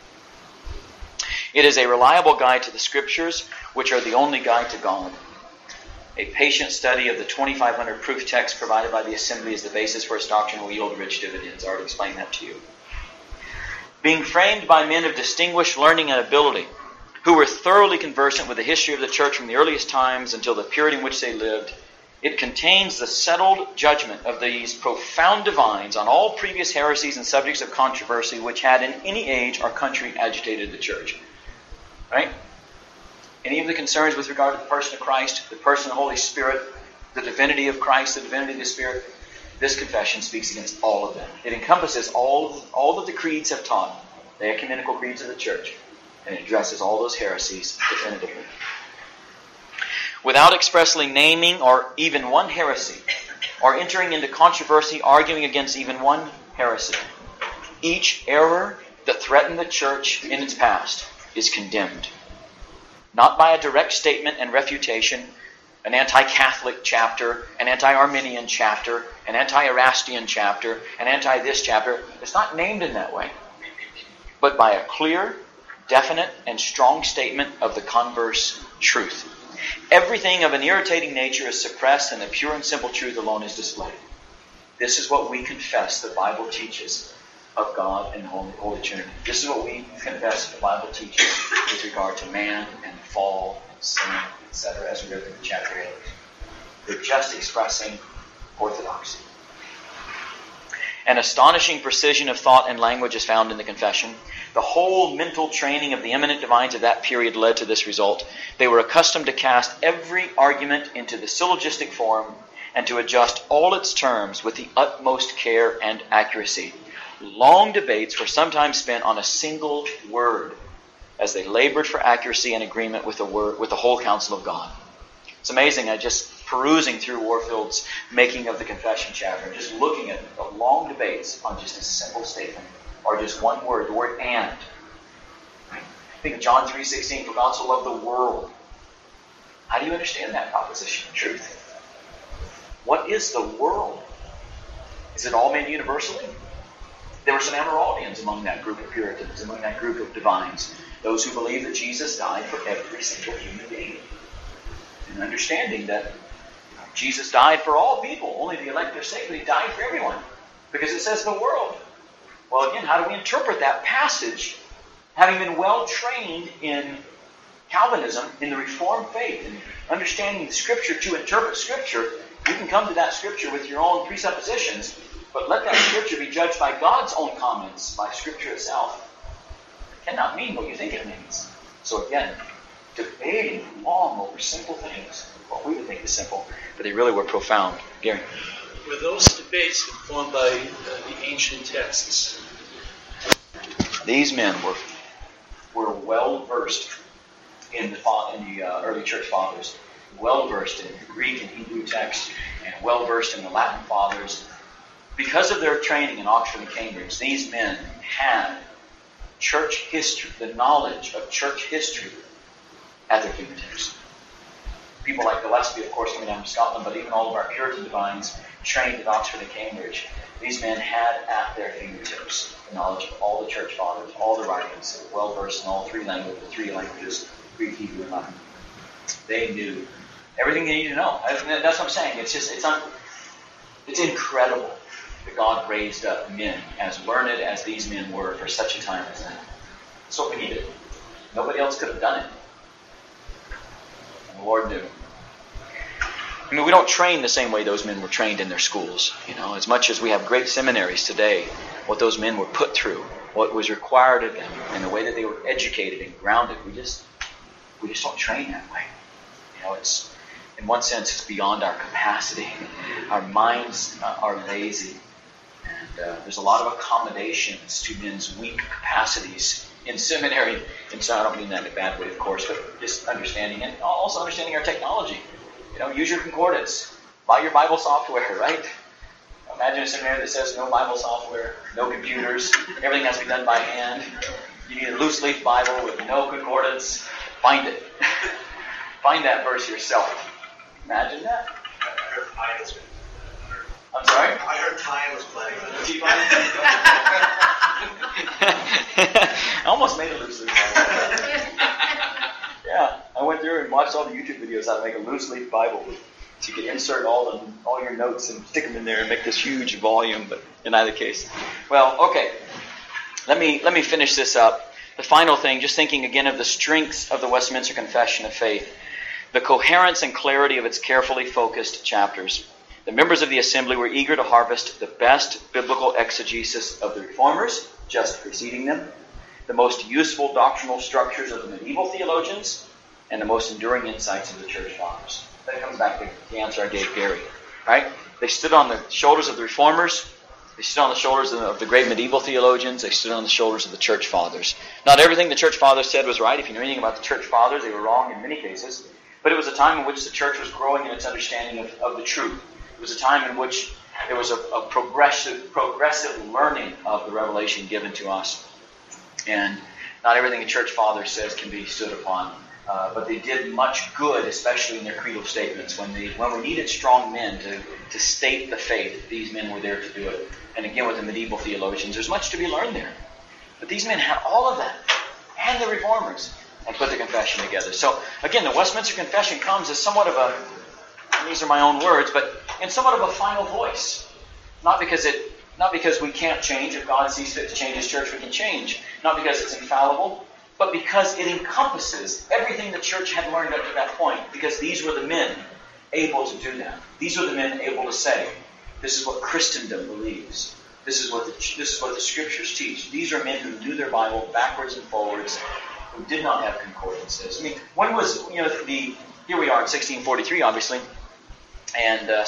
It is a reliable guide to the Scriptures, which are the only guide to God. A patient study of the 2,500 proof texts provided by the Assembly is the basis for its doctrine will yield rich dividends. I already explained that to you. Being framed by men of distinguished learning and ability, who were thoroughly conversant with the history of the church from the earliest times until the purity in which they lived, it contains the settled judgment of these profound divines on all previous heresies and subjects of controversy which had in any age or country agitated the church. Right? Any of the concerns with regard to the person of Christ, the person of the Holy Spirit, the divinity of Christ, the divinity of the Spirit, this confession speaks against all of them. It encompasses all that the creeds have taught, the ecumenical creeds of the church, and it addresses all those heresies definitively. Without expressly naming or even one heresy, or entering into controversy arguing against even one heresy, each error that threatened the church in its past is condemned. Not by a direct statement and refutation, an anti-Catholic chapter, an anti-Arminian chapter, an anti-Erastian chapter, an anti-this chapter. It's not named in that way. But by a clear, definite, and strong statement of the converse truth. Everything of an irritating nature is suppressed and the pure and simple truth alone is displayed. This is what we confess the Bible teaches of God and the Holy Trinity. This is what we confess the Bible teaches with regard to man and fall and sin, etc., as we read in chapter 8. We're just expressing orthodoxy. An astonishing precision of thought and language is found in the confession. The whole mental training of the eminent divines of that period led to this result. They were accustomed to cast every argument into the syllogistic form and to adjust all its terms with the utmost care and accuracy. Long debates were sometimes spent on a single word as they labored for accuracy and agreement with the whole counsel of God. It's amazing. I just perusing through Warfield's making of the confession chapter, just looking at the long debates on just a simple statement or just one word, the word "and." Right? Think of John 3:16, for God so loved the world. How do you understand that proposition of truth? What is the world? Is it all men universally? There were some Amyraldians among that group of Puritans, among that group of divines, those who believed that Jesus died for every single human being. And understanding that Jesus died for all people, only the elect are saved, but he died for everyone, because it says the world. Well, again, how do we interpret that passage? Having been well trained in Calvinism, in the Reformed faith, and understanding the Scripture to interpret Scripture, you can come to that Scripture with your own presuppositions, but let that Scripture be judged by God's own comments, by Scripture itself. It cannot mean what you think it means. So again, debating long over simple things, what we would think is simple, but they really were profound. Gary? Were those debates informed by the ancient texts? These men were well versed in the early church fathers, well versed in the Greek and Hebrew texts, and well versed in the Latin fathers. Because of their training in Oxford and Cambridge, these men had church history, the knowledge of church history at their fingertips. People like Gillespie, of course, coming down from Scotland, but even all of our Puritan divines trained at Oxford and Cambridge, these men had at their fingertips the knowledge of all the church fathers, all the writings, well versed in all three languages, Greek, Hebrew, and Latin. They knew everything they needed to know. That's what I'm saying. It's incredible that God raised up men as learned as these men were for such a time as that. That's what we needed. Nobody else could have done it. And the Lord knew. I mean, we don't train the same way those men were trained in their schools. As much as we have great seminaries today, what those men were put through, what was required of them, and the way that they were educated and grounded, we just don't train that way. It's in one sense it's beyond our capacity. Our minds are lazy, and there's a lot of accommodations to men's weak capacities in seminary, and so I don't mean that in a bad way, of course, but just understanding, and also understanding our technology. Use your concordance. Buy your Bible software, right? Imagine a seminary that says no Bible software, no computers, everything has to be done by hand. You need a loose leaf Bible with no concordance. Find it. Find that verse yourself. Imagine that. I'm sorry? I heard Ty was playing. I almost made a loose leaf Bible. Yeah, I went through and watched all the YouTube videos how to make a loose leaf Bible. So you can insert all your notes and stick them in there and make this huge volume. But in either case, well, okay. Let me finish this up. The final thing, just thinking again of the strengths of the Westminster Confession of Faith, the coherence and clarity of its carefully focused chapters. The members of the assembly were eager to harvest the best biblical exegesis of the reformers, just preceding them, the most useful doctrinal structures of the medieval theologians, and the most enduring insights of the church fathers. That comes back to the answer I gave Gary. Right? They stood on the shoulders of the reformers. They stood on the shoulders of the great medieval theologians. They stood on the shoulders of the church fathers. Not everything the church fathers said was right. If you know anything about the church fathers, they were wrong in many cases. But it was a time in which the church was growing in its understanding of the truth. It was a time in which there was a progressive learning of the revelation given to us. And not everything the church fathers says can be stood upon. But they did much good, especially in their creedal statements. When we needed strong men to state the faith, these men were there to do it. And again, with the medieval theologians, there's much to be learned there. But these men had all of that, and the reformers, and put the confession together. So again, the Westminster Confession comes as somewhat of a, and these are my own words, but in somewhat of a final voice. Not because we can't change. If God sees fit to change His church, we can change. Not because it's infallible, but because it encompasses everything the church had learned up to that point. Because these were the men able to do that. These were the men able to say, this is what Christendom believes. This is what the Scriptures teach. These are men who knew their Bible backwards and forwards, who did not have concordances. I mean, when was, here we are in 1643, obviously, and to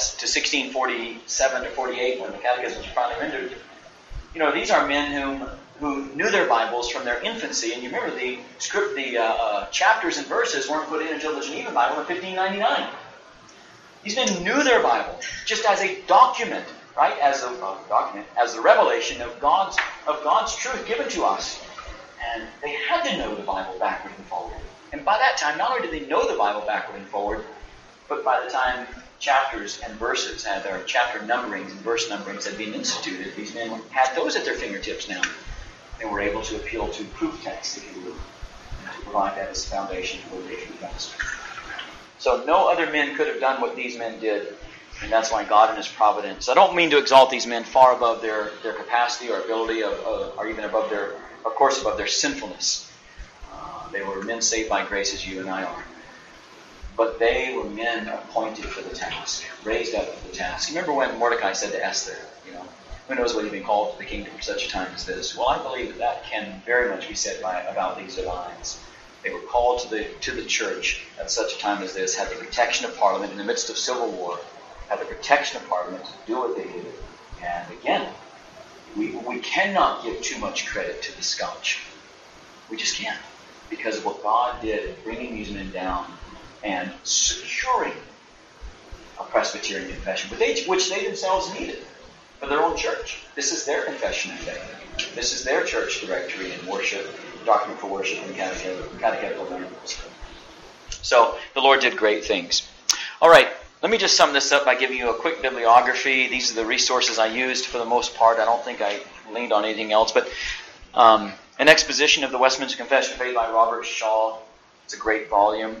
1647 to 48, when the Catechism was finally rendered. These are men who knew their Bibles from their infancy. And you remember the chapters and verses weren't put in until the Geneva Bible in 1599. These men knew their Bible just as a document, right? As the revelation of God's truth given to us. And they had to know the Bible backward and forward. And by that time, not only did they know the Bible backward and forward, but by the time chapters and verses had their chapter numberings and verse numberings had been instituted, these men had those at their fingertips now. They were able to appeal to proof texts, if you will, to provide that as a foundation for the true gospel. So no other men could have done what these men did, and that's why God in His providence. I don't mean to exalt these men far above their capacity or ability, or even above their sinfulness. They were men saved by grace as you and I are. But they were men appointed for the task, raised up for the task. Remember when Mordecai said to Esther, who knows what you've been called to the kingdom for such a time as this? Well, I believe that can very much be said about these divines. They were called to the church at such a time as this, had the protection of Parliament in the midst of civil war, had the protection of Parliament to do what they did. And again, we cannot give too much credit to the Scotch. We just can't. Because of what God did in bringing these men down and securing a Presbyterian confession, which they themselves needed for their own church. This is their confession of faith. This is their church directory and worship, document for worship and catechetical manuals. So the Lord did great things. All right, let me just sum this up by giving you a quick bibliography. These are the resources I used for the most part. I don't think I leaned on anything else, but an exposition of the Westminster Confession of Faith by Robert Shaw. It's a great volume.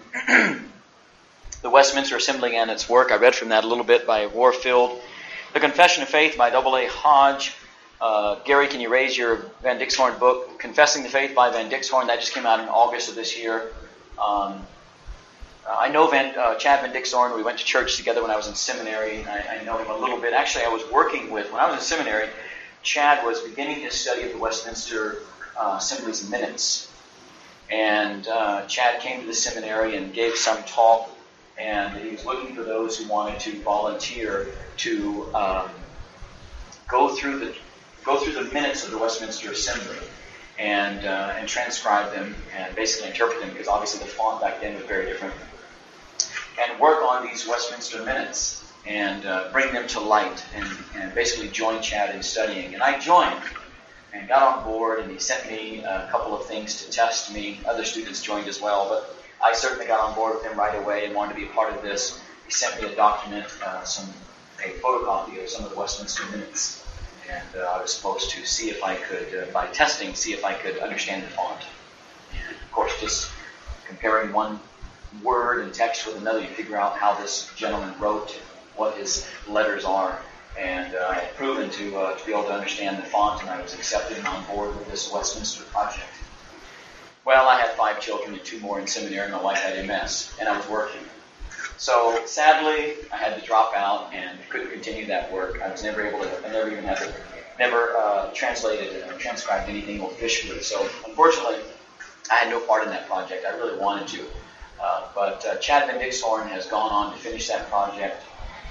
The Westminster Assembly and its work. I read from that a little bit by Warfield. The Confession of Faith by A.A. Hodge. Gary, can you raise your Van Dixhorn book, Confessing the Faith by Van Dixhorn? That just came out in August of this year. I know Chad Van Dixhorn. We went to church together when I was in seminary. I know him a little bit. Actually, I was working with, when I was in seminary, Chad was beginning his study of the Westminster Assembly's minutes. And Chad came to the seminary and gave some talk, and he was looking for those who wanted to volunteer to go through the minutes of the Westminster Assembly. and transcribe them and basically interpret them, because obviously the font back then was very different, and work on these Westminster Minutes and bring them to light and basically join Chad in studying. And I joined and got on board, and he sent me a couple of things to test me. Other students joined as well, but I certainly got on board with him right away and wanted to be a part of this. He sent me a document, a photocopy of some of the Westminster Minutes, and I was supposed to see if I could, by testing, see if I could understand the font. And of course, just comparing one word and text with another, you figure out how this gentleman wrote, what his letters are. And I had proven to be able to understand the font, and I was accepted and on board with this Westminster project. Well, I had 5 children and 2 more in seminary. My wife had MS, and I was working. So sadly, I had to drop out and couldn't continue that work. I was never able to. I never even had to. Never translated or transcribed anything officially. So unfortunately, I had no part in that project. I really wanted to, but Chad Van Dixhorn has gone on to finish that project.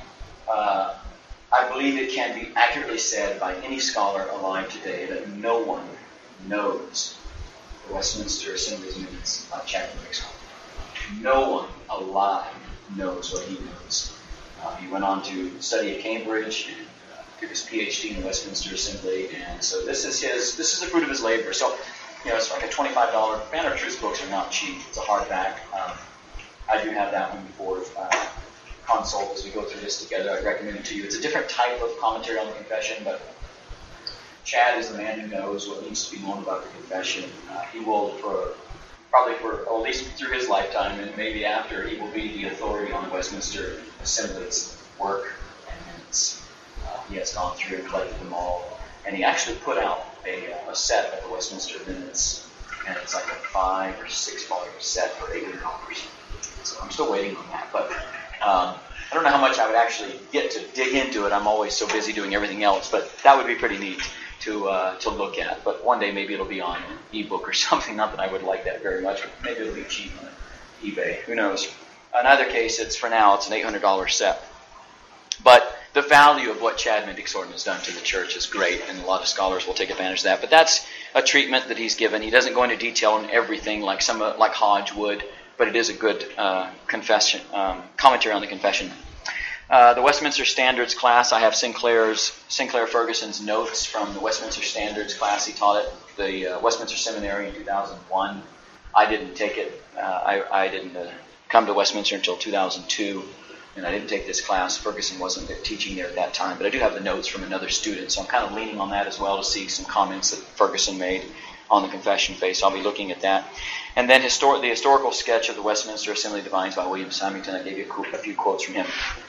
I believe it can be accurately said by any scholar alive today that no one knows the Westminster Assembly's Minutes like Chad Van Dixhorn. No one alive knows what he knows. He went on to study at Cambridge and did his PhD in the Westminster Assembly, and so this is the fruit of his labor. So, it's like a $25. Banner of Truth books are not cheap. It's a hardback. I do have that one for consult as we go through this together. I recommend it to you. It's a different type of commentary on the confession, but Chad is the man who knows what needs to be known about the confession. He will, probably for at least through his lifetime and maybe after, he will be the authority on the Westminster Assembly's work and minutes. He has gone through and collected them all, and he actually put out a set of the Westminster Minutes, and it's like a 5 or 6 volume set for $800. So I'm still waiting on that, but I don't know how much I would actually get to dig into it. I'm always so busy doing everything else, but that would be pretty neat to look at. But one day maybe it'll be on an ebook or something. Not that I would like that very much, but maybe it'll be cheap on eBay. Who knows? In either case, for now, it's an $800 set. But the value of what Chad Van Dixhorn has done to the church is great, and a lot of scholars will take advantage of that. But that's a treatment that he's given. He doesn't go into detail on everything like Hodge would, but it is a good confession commentary on the confession. The Westminster Standards class, I have Sinclair Ferguson's notes from the Westminster Standards class. He taught at the Westminster Seminary in 2001. I didn't take it. I didn't come to Westminster until 2002, and I didn't take this class. Ferguson wasn't teaching there at that time, but I do have the notes from another student, so I'm kind of leaning on that as well to see some comments that Ferguson made on the confession faith. So I'll be looking at that. And then the historical sketch of the Westminster Assembly Divines by William Symington. I gave you a few quotes from him.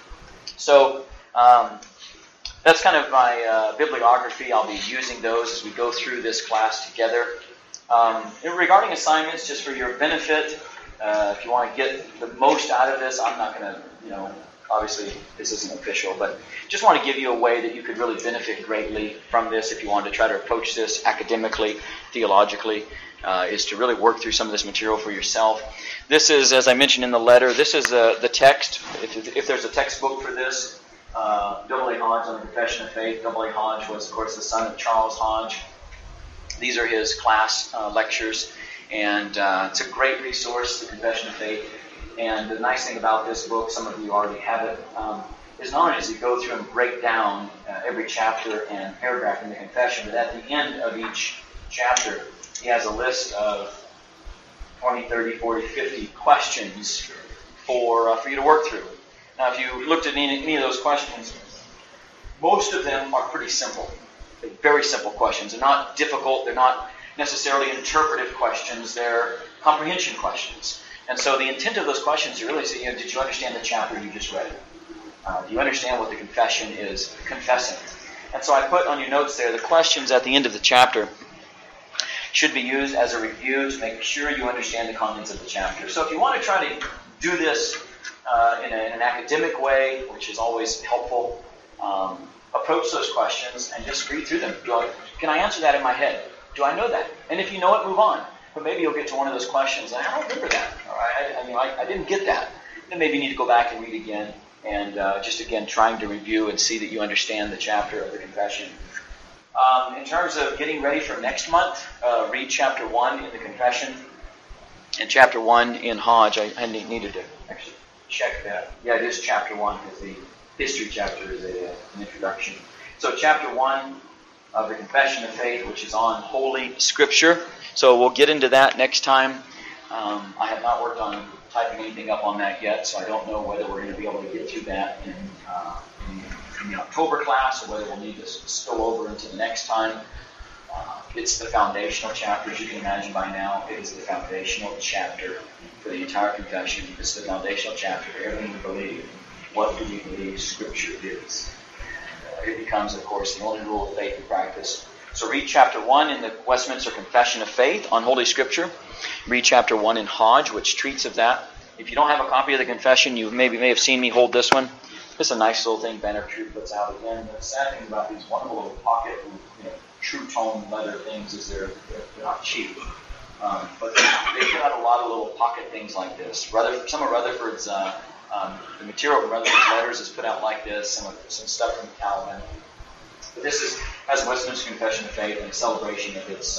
So that's kind of my bibliography. I'll be using those as we go through this class together. Regarding assignments, just for your benefit, if you want to get the most out of this, I'm not going to, obviously this isn't official, but just want to give you a way that you could really benefit greatly from this if you wanted to try to approach this academically, theologically, is to really work through some of this material for yourself. This is, as I mentioned in the letter, this is the text. If there's a textbook for this, W.A. Hodge on the Confession of Faith. W.A. Hodge was, of course, the son of Charles Hodge. These are his class lectures, and it's a great resource, the Confession of Faith. And the nice thing about this book, some of you already have it, is not only does he go through and break down every chapter and paragraph in the confession, but at the end of each chapter, he has a list of 20, 30, 40, 50 questions for you to work through. Now, if you looked at any of those questions, most of them are pretty simple. They're very simple questions. They're not difficult. They're not necessarily interpretive questions. They're comprehension questions. And so the intent of those questions is really say, did you understand the chapter you just read? Do you understand what the confession is confessing? And so I put on your notes there, the questions at the end of the chapter should be used as a review to make sure you understand the contents of the chapter. So if you want to try to do this in an academic way, which is always helpful, approach those questions and just read through them. Can I answer that in my head? Do I know that? And if you know it, move on. But maybe you'll get to one of those questions, and I don't remember that. Or I didn't get that. Then maybe you need to go back and read again, and just again trying to review and see that you understand the chapter of the confession. In terms of getting ready for next month, read chapter 1 in the Confession and chapter 1 in Hodge. I needed to actually check that. Yeah, it is chapter 1 because the history chapter is an introduction. So chapter 1 of the Confession of Faith, which is on Holy Scripture. So we'll get into that next time. I have not worked on typing anything up on that yet, so I don't know whether we're going to be able to get through that in the October class or whether we'll need to spill over into the next time. It's the foundational chapter, as you can imagine by now. It is the foundational chapter for the entire confession. It's the foundational chapter for everything we believe. What do we believe Scripture is? It becomes, of course, the only rule of faith and practice. So read chapter 1 in the Westminster Confession of Faith on Holy Scripture. Read chapter 1 in Hodge, which treats of that. If you don't have a copy of the confession, you may have seen me hold this one. It's a nice little thing Banner True puts out again. The sad thing about these wonderful little pocket, true tone leather things is they're not cheap. But they put out a lot of little pocket things like this. Some of Rutherford's, the material from Rutherford's letters is put out like this. Some stuff from Calvin. But this has a Westminster Confession of Faith and a celebration of its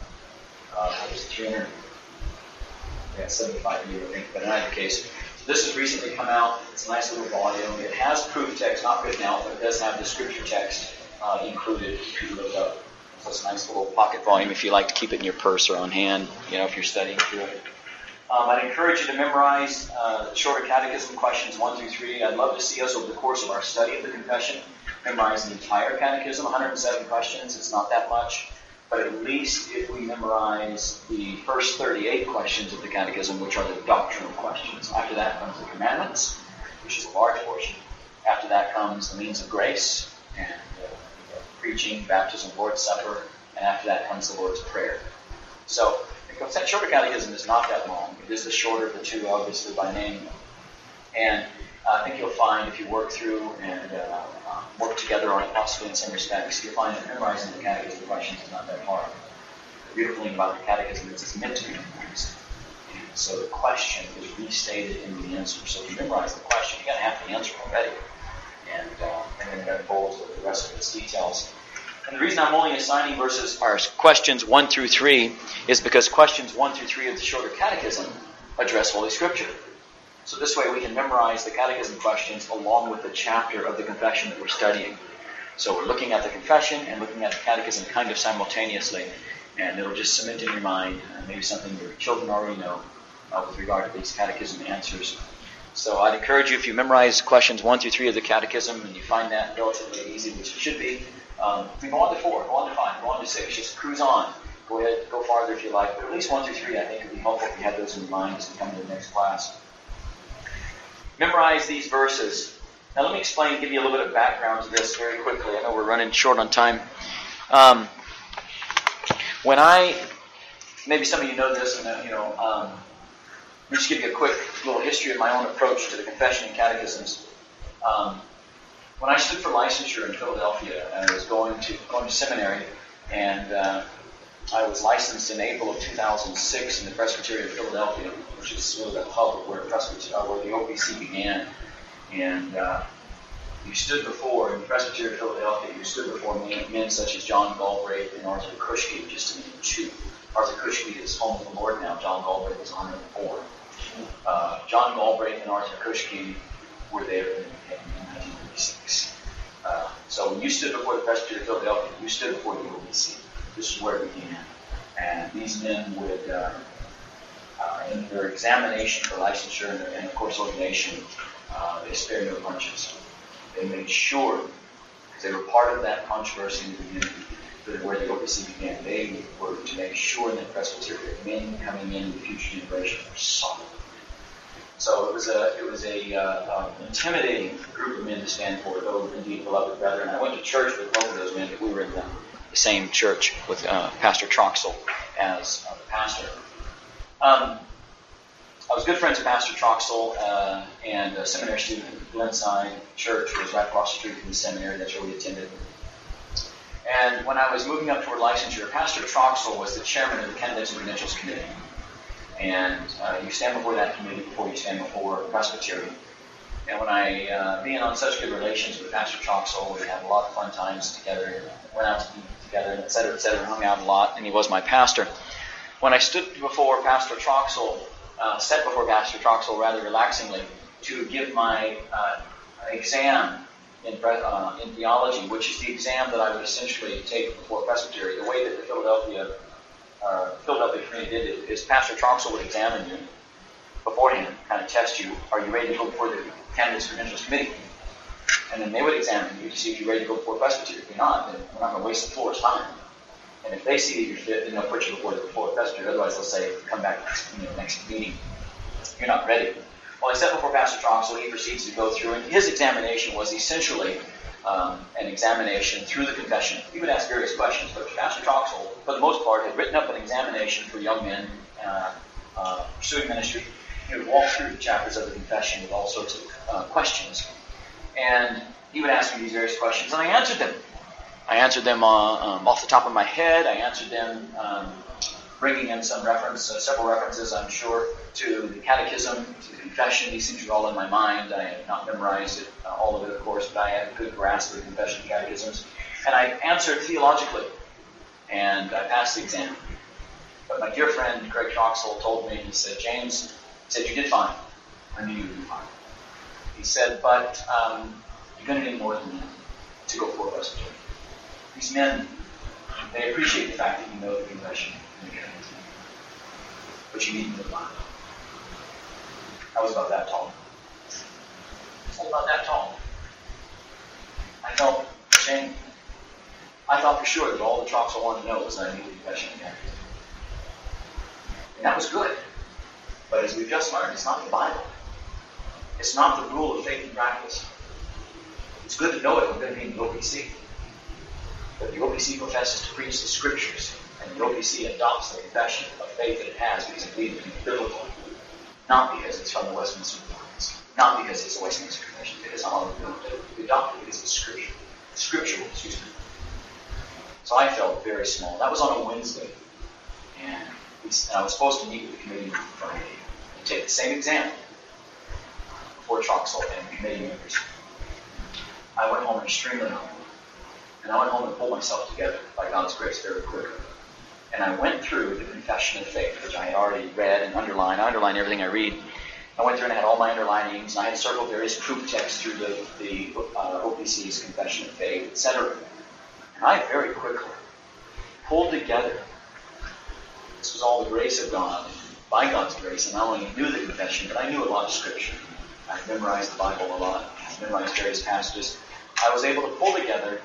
375 year, I think. But in either case, this has recently come out. It's a nice little volume. It has proof text, not written out, but it does have the Scripture text included if you look up. So it's a nice little pocket volume if you like to keep it in your purse or on hand, if you're studying through it. I'd encourage you to memorize the shorter catechism questions 1 through 3. I'd love to see us over the course of our study of the confession memorize the entire catechism, 107 questions. It's not that much. But at least if we memorize the first 38 questions of the catechism, which are the doctrinal questions. After that comes the commandments, which is a large portion. After that comes the means of grace, and preaching, baptism, Lord's Supper, and after that comes the Lord's Prayer. So the shorter catechism is not that long. It is the shorter of the two, obviously, by name. And I think you'll find if you work through and work together on it, possibly in some respects, you'll find that memorizing the catechism questions is not that hard. The beautiful thing about the catechism is it's meant to be memorized. And so the question is restated in the answer. So if you memorize the question, you got to have the answer already. And then it unfolds with the rest of its details. And the reason I'm only assigning questions 1 through 3 is because questions 1 through 3 of the shorter catechism address Holy Scripture. So this way we can memorize the catechism questions along with the chapter of the confession that we're studying. So we're looking at the confession and looking at the catechism kind of simultaneously, and it'll just cement in your mind maybe something your children already know with regard to these catechism answers. So I'd encourage you, if you memorize questions 1 through 3 of the catechism and you find that relatively easy, which it should be, we go on to 4, go on to 5, go on to 6, just cruise on. Go ahead, go farther if you like, but at least 1 through 3 I think would be helpful if you had those in your mind as we come to the next class. Memorize these verses. Now let me give you a little bit of background to this very quickly. I know we're running short on time. Maybe some of you know this, and let me just give you a quick little history of my own approach to the confession and catechisms. When I stood for licensure in Philadelphia, I was going to seminary, and I was licensed in April of 2006 in the Presbytery of Philadelphia, which is sort of the hub of where the OPC began. And you stood before, in the Presbytery of Philadelphia, you stood before men such as John Galbraith and Arthur Cushke, just to name two. Arthur Cushke is home with the Lord now. John Galbraith is 104. John Galbraith and Arthur Cushke were there in 1936. So when you stood before the Presbytery of Philadelphia, you stood before the OPC. This is where it began. And these men would, in their examination for licensure and of course ordination, they spared no punches. They made sure, because they were part of that controversy in the beginning, where the OPC began, they were to make sure in the Presbytery that men coming in the future generation were solid. So it was a intimidating group of men to stand for, though indeed beloved brethren. I went to church with both of those men, but we were in the same church with Pastor Troxel as the pastor. I was good friends with Pastor Troxel, and a seminary student at Glenside Church was right across the street from the seminary. That's where we attended. And when I was moving up toward licensure, Pastor Troxel was the chairman of the Candidates and Credentials Committee. And you stand before that committee before you stand before Presbytery. And when I, being on such good relations with Pastor Troxel, we had a lot of fun times together, went out to eat together, et cetera, hung out a lot, and he was my pastor. When I stood before Pastor Troxel, sat before Pastor Troxel rather relaxingly to give my exam in theology, which is the exam that I would essentially take before Presbytery. The way that the Philadelphia Community did it is Pastor Troxel would examine you beforehand, kind of test you. Are you ready to go before the Candidates Credentials Committee? And then they would examine you to see if you're ready to go before Presbytery. If you're not, then we're not going to waste the floor's time. And if they see that you're fit, then they'll put you before Presbytery. Otherwise, they'll say, come back next meeting. You're not ready. Well, I sat before Pastor Troxel. He proceeds to go through, and his examination was essentially an examination through the confession. He would ask various questions, but Pastor Troxel, for the most part, had written up an examination for young men pursuing ministry. He would walk through the chapters of the confession with all sorts of questions. And he would ask me these various questions, and I answered them. I answered them off the top of my head. I answered them bringing in some several references, I'm sure, to the catechism, to the confession. These things are all in my mind. I had not memorized it, all of it, of course, but I had a good grasp of the confession and catechisms. And I answered theologically, and I passed the exam. But my dear friend, Craig Troxel, told me, he said, James, you did fine. I knew you would do fine. He said, but you're going to need more than that to go before Presbytery. These men, they appreciate the fact that you know the confession and the catechism, but you need to know the Bible. I was about that tall. I was about that tall. I felt ashamed. I thought for sure that all the Troxel wanted to know was that I needed the confession and catechism. And that was good. But as we've just learned, it's not the Bible. It's not the rule of faith and practice. It's good to know it when going to be in the OPC. But the OPC professes to preach the Scriptures, and the OPC adopts the confession of faith that it has because it believes it to be biblical, not because it's from the Westminster Confession, not because it's a Westminster Confession, because we adopt it because it's scriptural. So I felt very small. That was on a Wednesday, and I was supposed to meet with the committee on Friday and take the same exam before Troxel and committee members. I went home extremely humble. And I went home and pulled myself together by God's grace very quickly. And I went through the Confession of Faith, which I had already read and underlined. I underline everything I read. I went through and I had all my underlinings, and I had circled various proof texts through the OPC's Confession of Faith, etc. And I very quickly pulled together. This was all the grace of God. By God's grace, I not only knew the confession, but I knew a lot of Scripture. I memorized the Bible a lot. I memorized various passages. I was able to pull together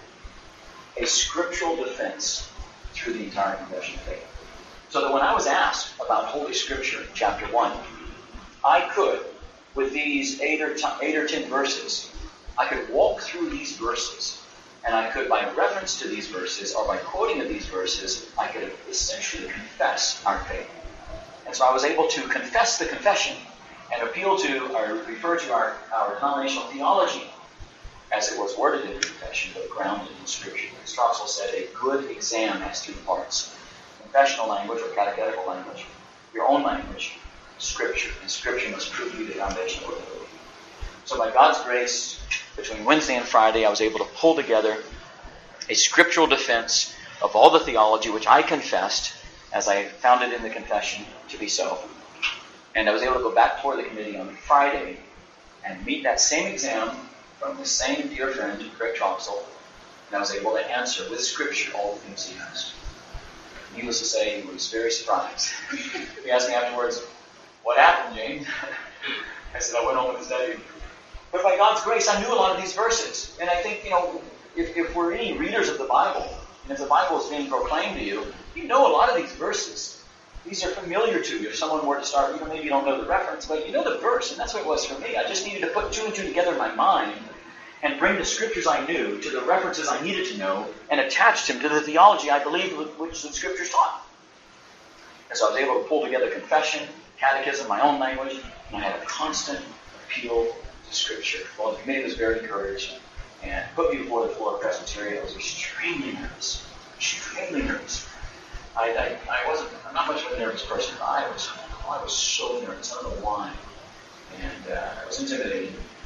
a scriptural defense through the entire Confession of Faith. So that when I was asked about Holy Scripture, chapter 1, I could, with these 8 or 10 verses, I could walk through these verses, and I could, by reference to these verses, or by quoting of these verses, I could essentially confess our faith. And so I was able to confess the confession and appeal to, or refer to our denominational theology as it was worded in the confession, but grounded in Scripture. As Troxel said, a good exam has 3 parts. Confessional language or catechetical language, your own language, Scripture. And Scripture must prove to be the foundation of what we believe. So by God's grace, between Wednesday and Friday, I was able to pull together a scriptural defense of all the theology which I confessed, as I found it in the confession to be so. And I was able to go back toward the committee on Friday and meet that same exam from the same dear friend, Craig Troxel, and I was able to answer with Scripture all the things he asked. Needless to say, he was very surprised. He asked me afterwards, what happened, James? I said, I went home and studied. But by God's grace, I knew a lot of these verses. And I think, if we're any readers of the Bible, and if the Bible is being proclaimed to you, you know a lot of these verses. These are familiar to you. If someone were to start, maybe you don't know the reference, but you know the verse, and that's what it was for me. I just needed to put 2 and 2 together in my mind and bring the Scriptures I knew to the references I needed to know and attach them to the theology I believed which the Scriptures taught. And so I was able to pull together confession, catechism, my own language, and I had a constant appeal to Scripture. Well, the committee was very encouraged and put me before the floor of Presbytery. I was extremely nervous. I'm not much of a nervous person, but I was so nervous. I don't know why. And I was intimidated.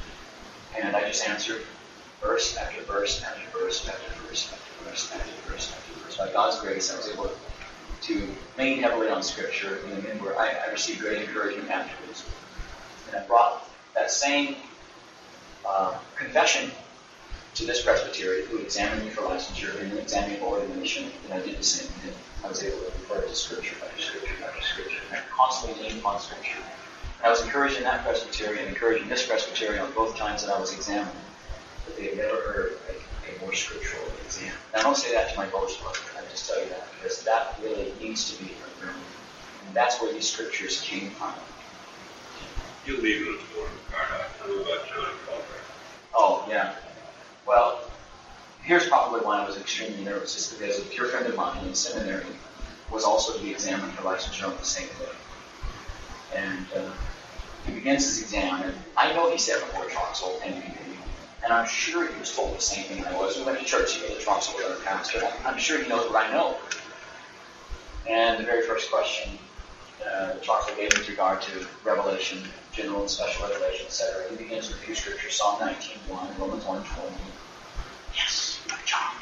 just answered verse after verse after verse after verse after verse after verse after verse. By God's grace, I was able to lean heavily on Scripture, and then I received great encouragement afterwards. And I brought that same confession to this presbytery, who examined me for licensure and then examined me for ordination, and I did the same thing. I was able to refer to Scripture after Scripture after Scripture, and I constantly leaned upon Scripture. And I was encouraging that presbytery and encouraging this presbytery on both times that I was examined, that they had never heard a more scriptural exam. And I don't say that to my boast, but I just tell you that because that really needs to be our room. And that's where these scriptures came from. You leave it for Tell me about John Calvary. Oh, yeah. Well, here's probably why I was extremely nervous, is because a dear friend of mine in seminary was also to be examined for licensure on the same day. And he begins his exam, and I know he said before Troxel and and I'm sure he was told the same thing I was. We went to church together, Troxel with our pastor. I'm sure he knows what I know. And the very first question Troxel gave with regard to Revelation, general and special revelation, etc., he begins with a few scriptures, Psalm 19:1, Romans 1:20. Yes, good job.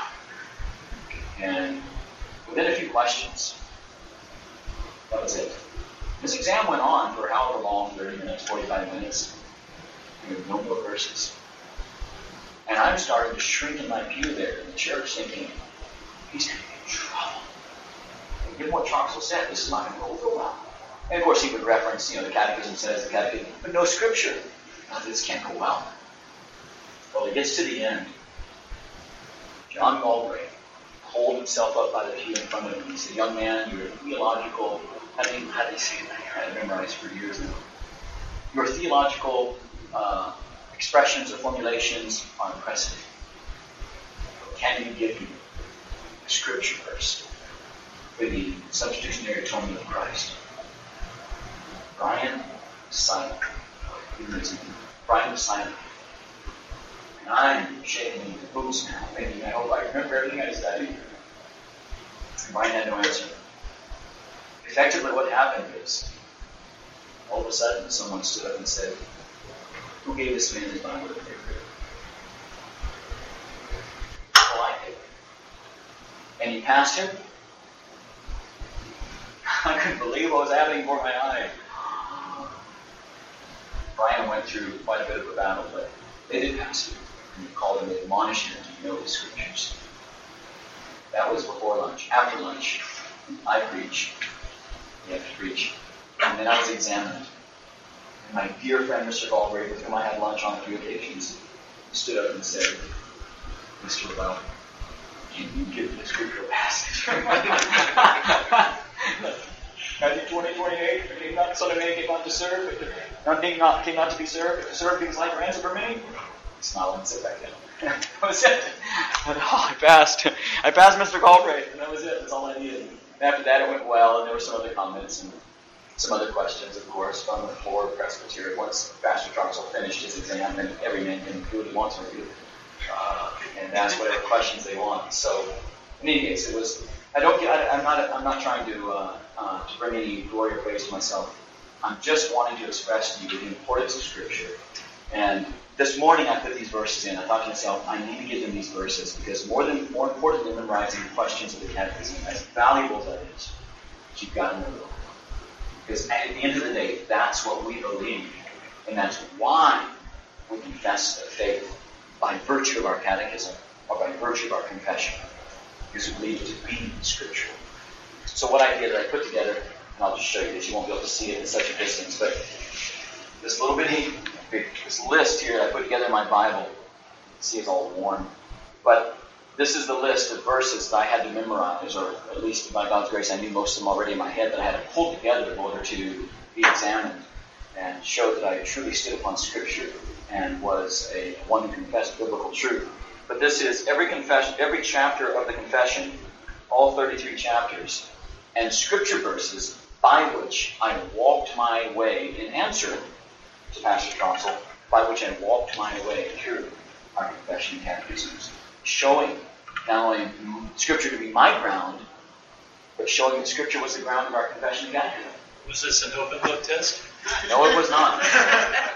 And within a few questions, that was it. This exam went on for however long, 30 minutes, 45 minutes, with no more verses. And I'm starting to shrink in my pew there in the church, thinking, he's going to get in trouble. And given what Troxel said, this is not going to go over well. And of course he would reference, the catechism says, but no scripture. Now, this can't go well. Well, it gets to the end. John Galbraith pulled himself up by the pew in front of him. He said, young man, you're theological, how do they say that? I had memorized for years now. Your theological expressions or formulations are impressive. Can you give me a scripture verse for the substitutionary atonement of Christ? Brian was silent. Brian was silent. And I'm shaking the boots now, thinking, I hope I remember everything I studied. And Brian had no answer. Effectively, what happened is, all of a sudden, someone stood up and said, who gave this man his Bible to paper? Well, I did. And he passed him. I couldn't believe what was happening before my eyes. Brian went through quite a bit of a battle, but they did pass him. And he called him and admonished him to know the scriptures. That was before lunch. After lunch, I preach. You have to preach. And then I was examined. And my dear friend, Mr. Galbraith, with whom I had lunch on 3 occasions, stood up and said, Mr. Rebel, can you give me the scriptural passage? Matthew 20:28, Son of Man came not to serve, but came not to be served, but to serve things like ransom for many. I smiled and sat back down. That was it. I passed. I passed Mr. Galbraith, and that was it. That's all I needed. And after that, it went well, and there were some other comments and some other questions, of course, from the floor of Presbyterian. Once Pastor Troxel finished his exam, and every man can do what he wants to do, and ask whatever questions they want. So, in any case, it was. I'm not trying to bring any glory or praise to myself. I'm just wanting to express to you the importance of Scripture. And this morning I put these verses in. I thought to myself, I need to give them these verses because more important than memorizing the questions of the catechism, as valuable as that is, you've got to know them. Because at the end of the day, that's what we believe. And that's why we confess the faith by virtue of our catechism or by virtue of our confession. Because we believe it to be Scripture. So what I did, I put together, and I'll just show you this. You won't be able to see it in such a distance, but this little bitty, this list here I put together in my Bible. See, it's all worn. But this is the list of verses that I had to memorize, or at least by God's grace, I knew most of them already in my head, that I had to pull together in order to be examined and show that I truly stood upon Scripture and was one who confessed biblical truth. But this is every chapter of the confession, all 33 chapters, and Scripture verses by which I walked my way in answer to Pastor Troxel, by which I walked my way through our confession and catechisms, showing not only Scripture to be my ground, but showing that Scripture was the ground of our confession and catechism. Was this an open book test? No, it was not. No,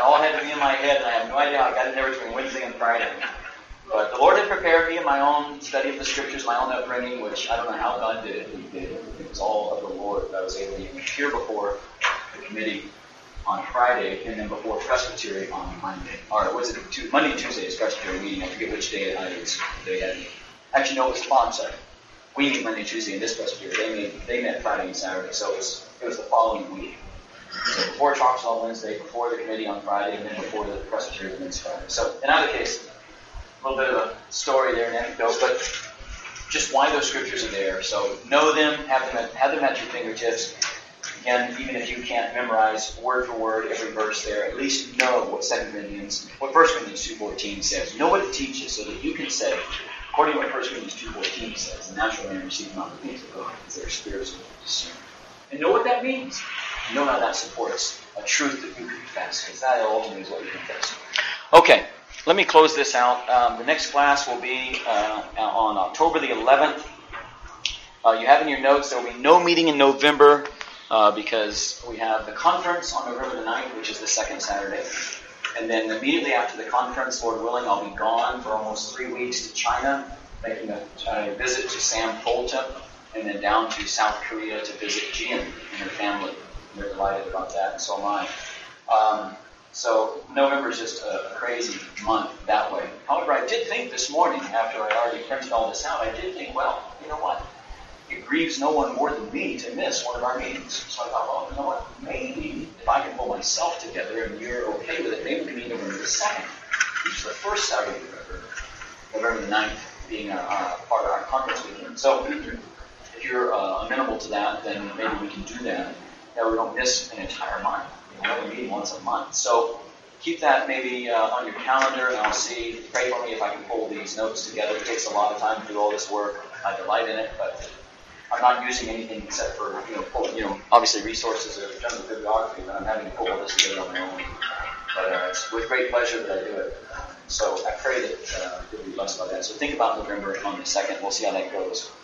all had to be in my head, and I have no idea how I got in there between Wednesday and Friday. But the Lord had prepared me in my own study of the Scriptures, my own upbringing, which I don't know how God did it. He did it. It was all of the Lord that I was able to even appear before the committee on Friday, and then before Presbytery on Monday. Or was it Monday and Tuesday is Presbytery meeting? I forget which day they had. Actually, no, it was I'm sorry. We meet Monday and Tuesday in this Presbytery. They met Friday and Saturday, so it was the following week. So before talks on Wednesday, before the committee on Friday, and then before the Presbytery the next Friday. So in either case, a little bit of a story there, an anecdote, but just why those scriptures are there. So know them, have them at your fingertips. Again, even if you can't memorize word for word every verse there, at least know what 1 Corinthians 2:14 says. Know what it teaches so that you can say, according to what 1 Corinthians 2:14 says, the natural man receives not the things of God because they are spiritual discerned. And know what that means. Know how that supports a truth that you confess, because that ultimately is what you confess. Okay, let me close this out. The next class will be on October the 11th. You have in your notes there will be no meeting in November because we have the conference on November the 9th, which is the second Saturday. And then immediately after the conference, Lord willing, I'll be gone for almost 3 weeks to China, making a visit to Sam Polta, and then down to South Korea to visit Jian and her family. They're delighted about that, and so am I. So November is just a crazy month that way. However, I did think this morning, after I already printed all this out, I did think, well, you know what? It grieves no one more than me to miss one of our meetings. So I thought, well, you know what? Maybe if I can pull myself together and you're okay with it, maybe we can meet November the 2nd, which is the first Saturday of November the 9th being part of our conference weekend. So if you're amenable to that, then maybe we can do that. That we don't miss an entire month. We only meet once a month. So keep that maybe on your calendar, and I'll see. Pray for me if I can pull these notes together. It takes a lot of time to do all this work. I delight in it, but I'm not using anything except for obviously resources in terms of bibliography, but I'm having to pull all this together on my own. But it's with great pleasure that I do it. So I pray that you'll be blessed by that. So think about November on the 2nd. We'll see how that goes.